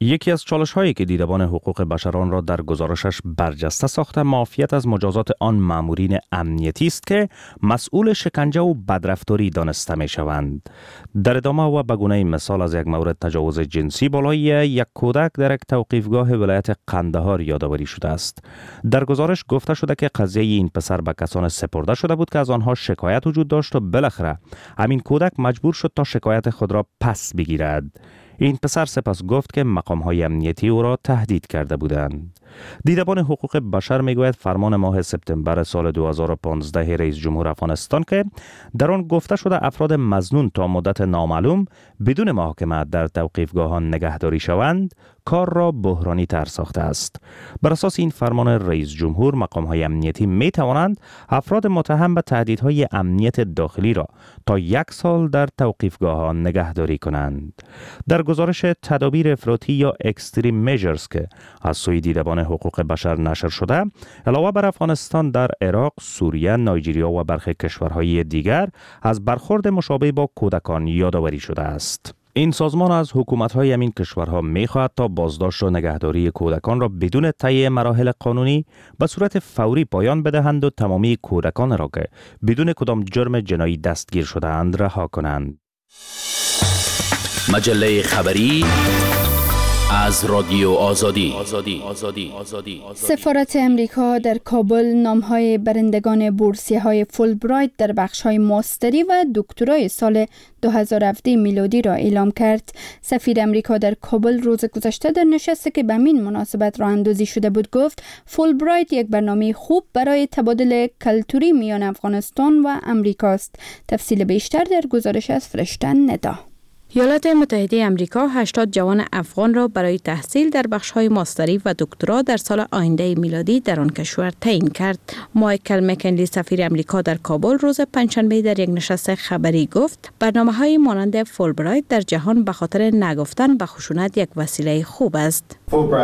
S21: یکی از چالش‌هایی که دیدبان حقوق بشر را در گزارشش برجسته ساخته معافیت از مجازات آن مامورین امنیتی است که مسئول شکنجه و بدرفتاری دانسته می‌شوند. در ادامه و به گونه مثال از یک مورد تجاوز جنسی بالای یک کودک در یک توقیفگاه ولایت قندهار یادآوری شده است. در گزارش گفته شده که قضیه این پسر به کسان سپرده شده بود که از آنها شکایت وجود داشت و بالاخره همین کودک مجبور شد تا شکایت خود را پس بگیرد. این پسر سپس گفت که مقام‌های امنیتی او را تهدید کرده بودند. دیدبان حقوق بشر میگوید فرمان ماه سپتامبر سال 2015 رئیس جمهور افغانستان که در آن گفته شده افراد مظنون تا مدت نامعلوم بدون محاکمه در توقیفگاهان نگهداری شوند کار را بحرانی تر ساخته است. بر اساس این فرمان رئیس جمهور مقام‌های امنیتی می توانند افراد متهم به تهدیدهای امنیت داخلی را تا 1 سال در توقیفگاهان نگهداری کنند. در گزارش تدابیر افراطی یا اکستریم میجرز که از سوی دیدبان حقوق بشر نشر شده، علاوه بر افغانستان در عراق، سوریه، نایجریا و برخی کشورهای دیگر از برخورد مشابه با کودکان یادآوری شده است. این سازمان از حکومت‌های همین کشورها می‌خواهد تا بازداشت و نگهداری کودکان را بدون طی مراحل قانونی به صورت فوری پایان بدهند و تمامی کودکان را که بدون کدام جرم جنایی دستگیر شده‌اند رها کنند.
S8: مجله خبری از رادیو آزادی.
S19: سفارت امریکا در کابل نام‌های برندگان بورسیه‌های فولبرایت در بخش‌های ماستری و دکترای سال 2017 میلادی را اعلام کرد. سفیر امریکا در کابل روز گذشته در نشستی که به این مناسبت راه اندازی شده بود گفت فولبرایت یک برنامه خوب برای تبادل کلتوری میان افغانستان و امریکا است. تفصیل بیشتر در گزارش از فرشته ندا.
S22: ایالات متحده امریکا 80 جوان افغان را برای تحصیل در بخش‌های ماستری و دکترا در سال آینده میلادی در آن کشور تعیین کرد. مایکل مکنلی سفیر امریکا در کابل روز پنجشنبه در یک نشست خبری گفت برنامه‌های مانند فولبرایت در جهان به خاطر نگفتن به خشونت یک وسیله خوب است.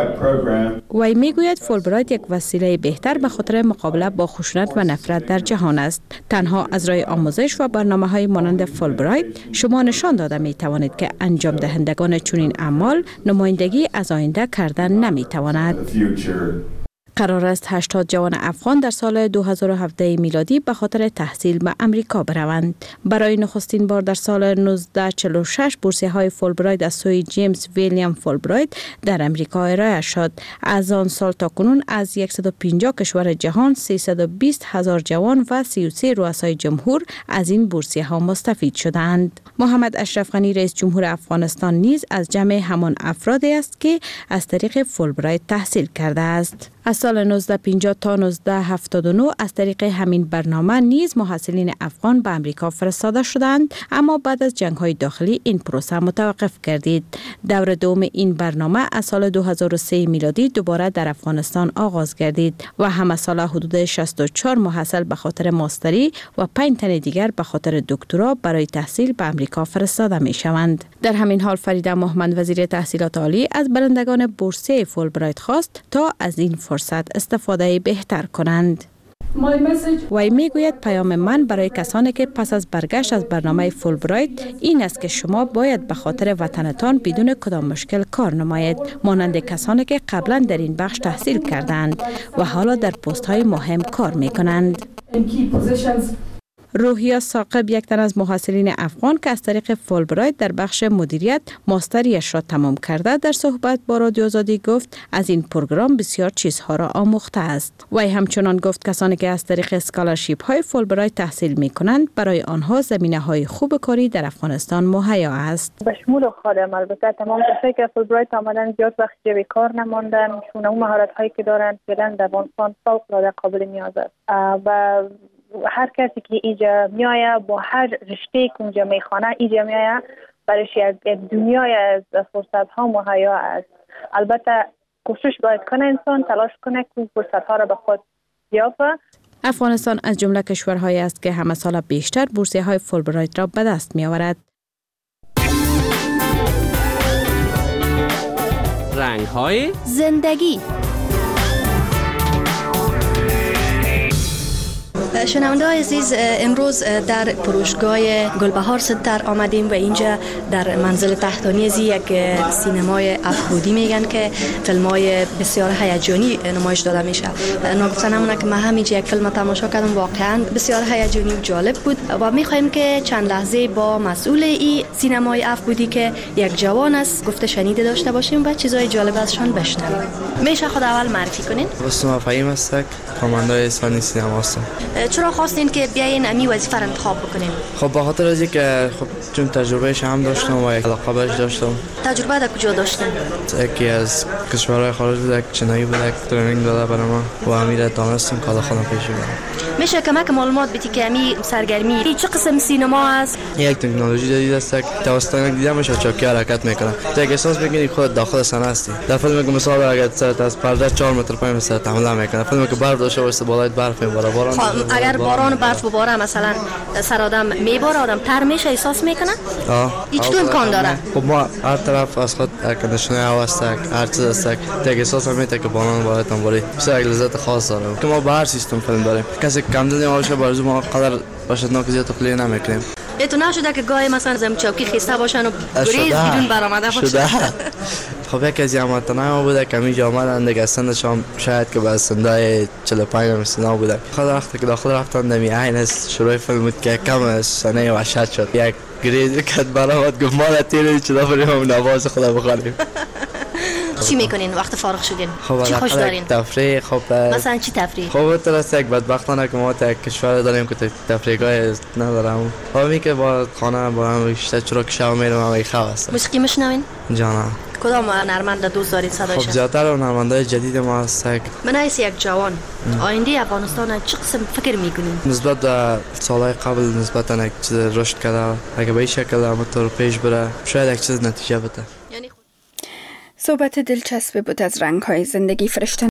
S22: وی میگوید فولبرایت یک وسیله بهتر به خاطر مقابله با خشونت و نفرت در جهان است. تنها از راه آموزش و برنامه‌های مانند فولبرایت شما نشان داده می‌توانید که انجام دهندگان چنین اعمال نمایندگی از آینده کردن نمی‌تواند. قرار است 80 جوان افغان در سال 2017 میلادی به خاطر تحصیل به امریکا بروند. برای نخستین بار در سال 1946 بورسیه‌های فولبرایت از سوی جیمز ویلیام فولبرایت در امریکا ارائه شد. از آن سال تا کنون از 150 کشور جهان 320,000 جوان و 33 رؤسای جمهور از این بورسیه‌ها مستفید شدند. محمد اشرف غنی رئیس جمهور افغانستان نیز از جمع همان افرادی است که از طریق فولبرایت تحصیل کرده است. از سال 1950 تا 1979 از طریق همین برنامه نیز محصلین افغان به امریکا فرستاده شدند، اما بعد از جنگ‌های داخلی این پروسه متوقف گردید. دور دوم این برنامه از سال 2003 میلادی دوباره در افغانستان آغاز گردید و همه ساله حدود 64 محصل به خاطر ماستری و 5 تن دیگر به خاطر دکترا برای تحصیل به امریکا فرستاده می‌شوند. در همین حال فریده مهمند وزیر تحصیلات عالی از برندگان بورسیه فولبرایت خواست تا از این فرصت استفاده بهتر کنند. وی میگوید پیام من برای کسانی که پس از برگشت از برنامه فولبرایت این است که شما باید به خاطر وطنتان بدون کدام مشکل کار نمایید، مانند کسانی که قبلا در این بخش تحصیل کردند و حالا در پست های مهم کار می کنند. روحیه ثاقب یک تن از محصلین افغان که از طریق فولبرایت در بخش مدیریت ماستریش را تمام کرده در صحبت با رادیو آزادی گفت از این پروگرام بسیار چیزها را آموخته است. وی همچنان گفت کسانی که از طریق اسکالرشیپ های فولبرایت تحصیل می کنند برای آنها زمینه های خوب کاری در افغانستان مهیا است.
S15: به شمول خادم البته تمام کسایی که فولبرایت آمدن زیاد وقت جای کار نماندن، چون اون مهارت هایی که دارن فعلا در افغانستان فوق العاده قابل نیاز است و هر کسی که اینجا میایه با هر رشته که اونجا میخوانه اینجا میایه برایش یک دنیای از فرصت ها مهیا است. البته کوشش باید کنه انسان تلاش کنه که فرصت ها را به خود بیافته.
S22: افغانستان از جمله کشورهایی است که همه سال بیشتر بورسیه های فولبرایت را به دست می آورد.
S23: رنگ های
S4: شنونده‌های عزیز، امروز در فروشگاه گلبهار سنتر آمدیم و اینجا در منزل تحتانی از یک سینمای افغودی میگن که فیلم‌های بسیار هیجانی نمایش داده میشه. نگفتن همونه که من همینجا یک فیلم تماشا کردم، واقعا بسیار هیجانی و جالب بود و میخوایم که چند لحظه با مسئول این سینمای افغودی که یک جوان است گفته شنیده داشته باشیم و چیزای جالب ازشان بشنویم. میشه خود اول معرفی کنین؟
S11: بسم فهیم هستم، کماندار سانی سینما هستم.
S4: چرا خواستین که بیاین امی وظیفه را انتخاب بکنین؟
S11: خب به خاطر از اینکه خب چون تجربهش هم داشتم و علاقه بهش داشتم.
S4: تجربه در کجا داشتین؟
S11: یکی از کشورهای خارج بود، چینایی بود، ترینینگ داده برای ما و امیر دانستیم کالا خودم پیش بردم.
S4: میشه کمک معلومات بدی که امی سرگرمی چه قسم سینما است؟
S11: یک تکنولوژی جدید است که توسط دیدمش چاکی حرکت میکنه. تو یک احساس میکنی خود داخل صحنه هستی. در فیلمی که مثلا اگر سرت از پرده 4 متر پایین سرت حمله میکنه، فیلمی که برف داشته باشه بالای برف میباره، باران
S4: اگر باران برف بباره مثلا سر آدم میباره، آدم تر میشه، احساس میکنه؟ هیچ تو امکان داره؟
S11: خب ما هر طرف از خود کندیشنر هوا است، هر چیز است که احساس میته که باران بالاتون باره، بسیار لذت خاص داره. که ما به هر سیستم فیلم داریم. کسی کم دل نمیشه برای ما قدر وحشتناک زیاد تخلیه نمیکنیم.
S4: تو نشده که گاهی مثلا زم چوکی خسته باشن و گریز بدون برآمده باشه؟
S11: خب یک از یاماتنای ما بوده که اینجا آمدن دیگه سندشان شاید که به سندای 45 مثلا بوده. خود وقتی که داخل رفتن دمی عین از شروع فیلم بود که کم سنه وحشت شد. یک گریز کد برآمد گفت ما را تیره چدا بریم هم نواز خدا بخوانیم.
S4: چی میکنین وقت فارغ شدین؟
S11: خب
S4: چی خوش دارین؟
S11: تفریح. خب
S4: مثلا چی تفریح؟
S11: خب درست یک بدبختانه که ما تا کشور داریم که تفریحگاه ندارم. خب می که با خانه با هم بیشتر چرا که شب میرم و خواب است.
S4: موسیقی میشنوین؟
S11: جانا.
S4: کدام نرمند دوست دارید صدایش؟
S11: خب زیادتر نرمندای جدید ما هست.
S4: من از یک جوان آینده افغانستان چه قسم فکر میکنین؟
S11: نسبت به سالهای قبل نسبتا یک چیز رشد کرده. اگه به این شکل همونطور پیش بره شاید یک چیز نتیجه بده.
S19: صحبت دلچسبی بود از رنگ‌های زندگی فرشته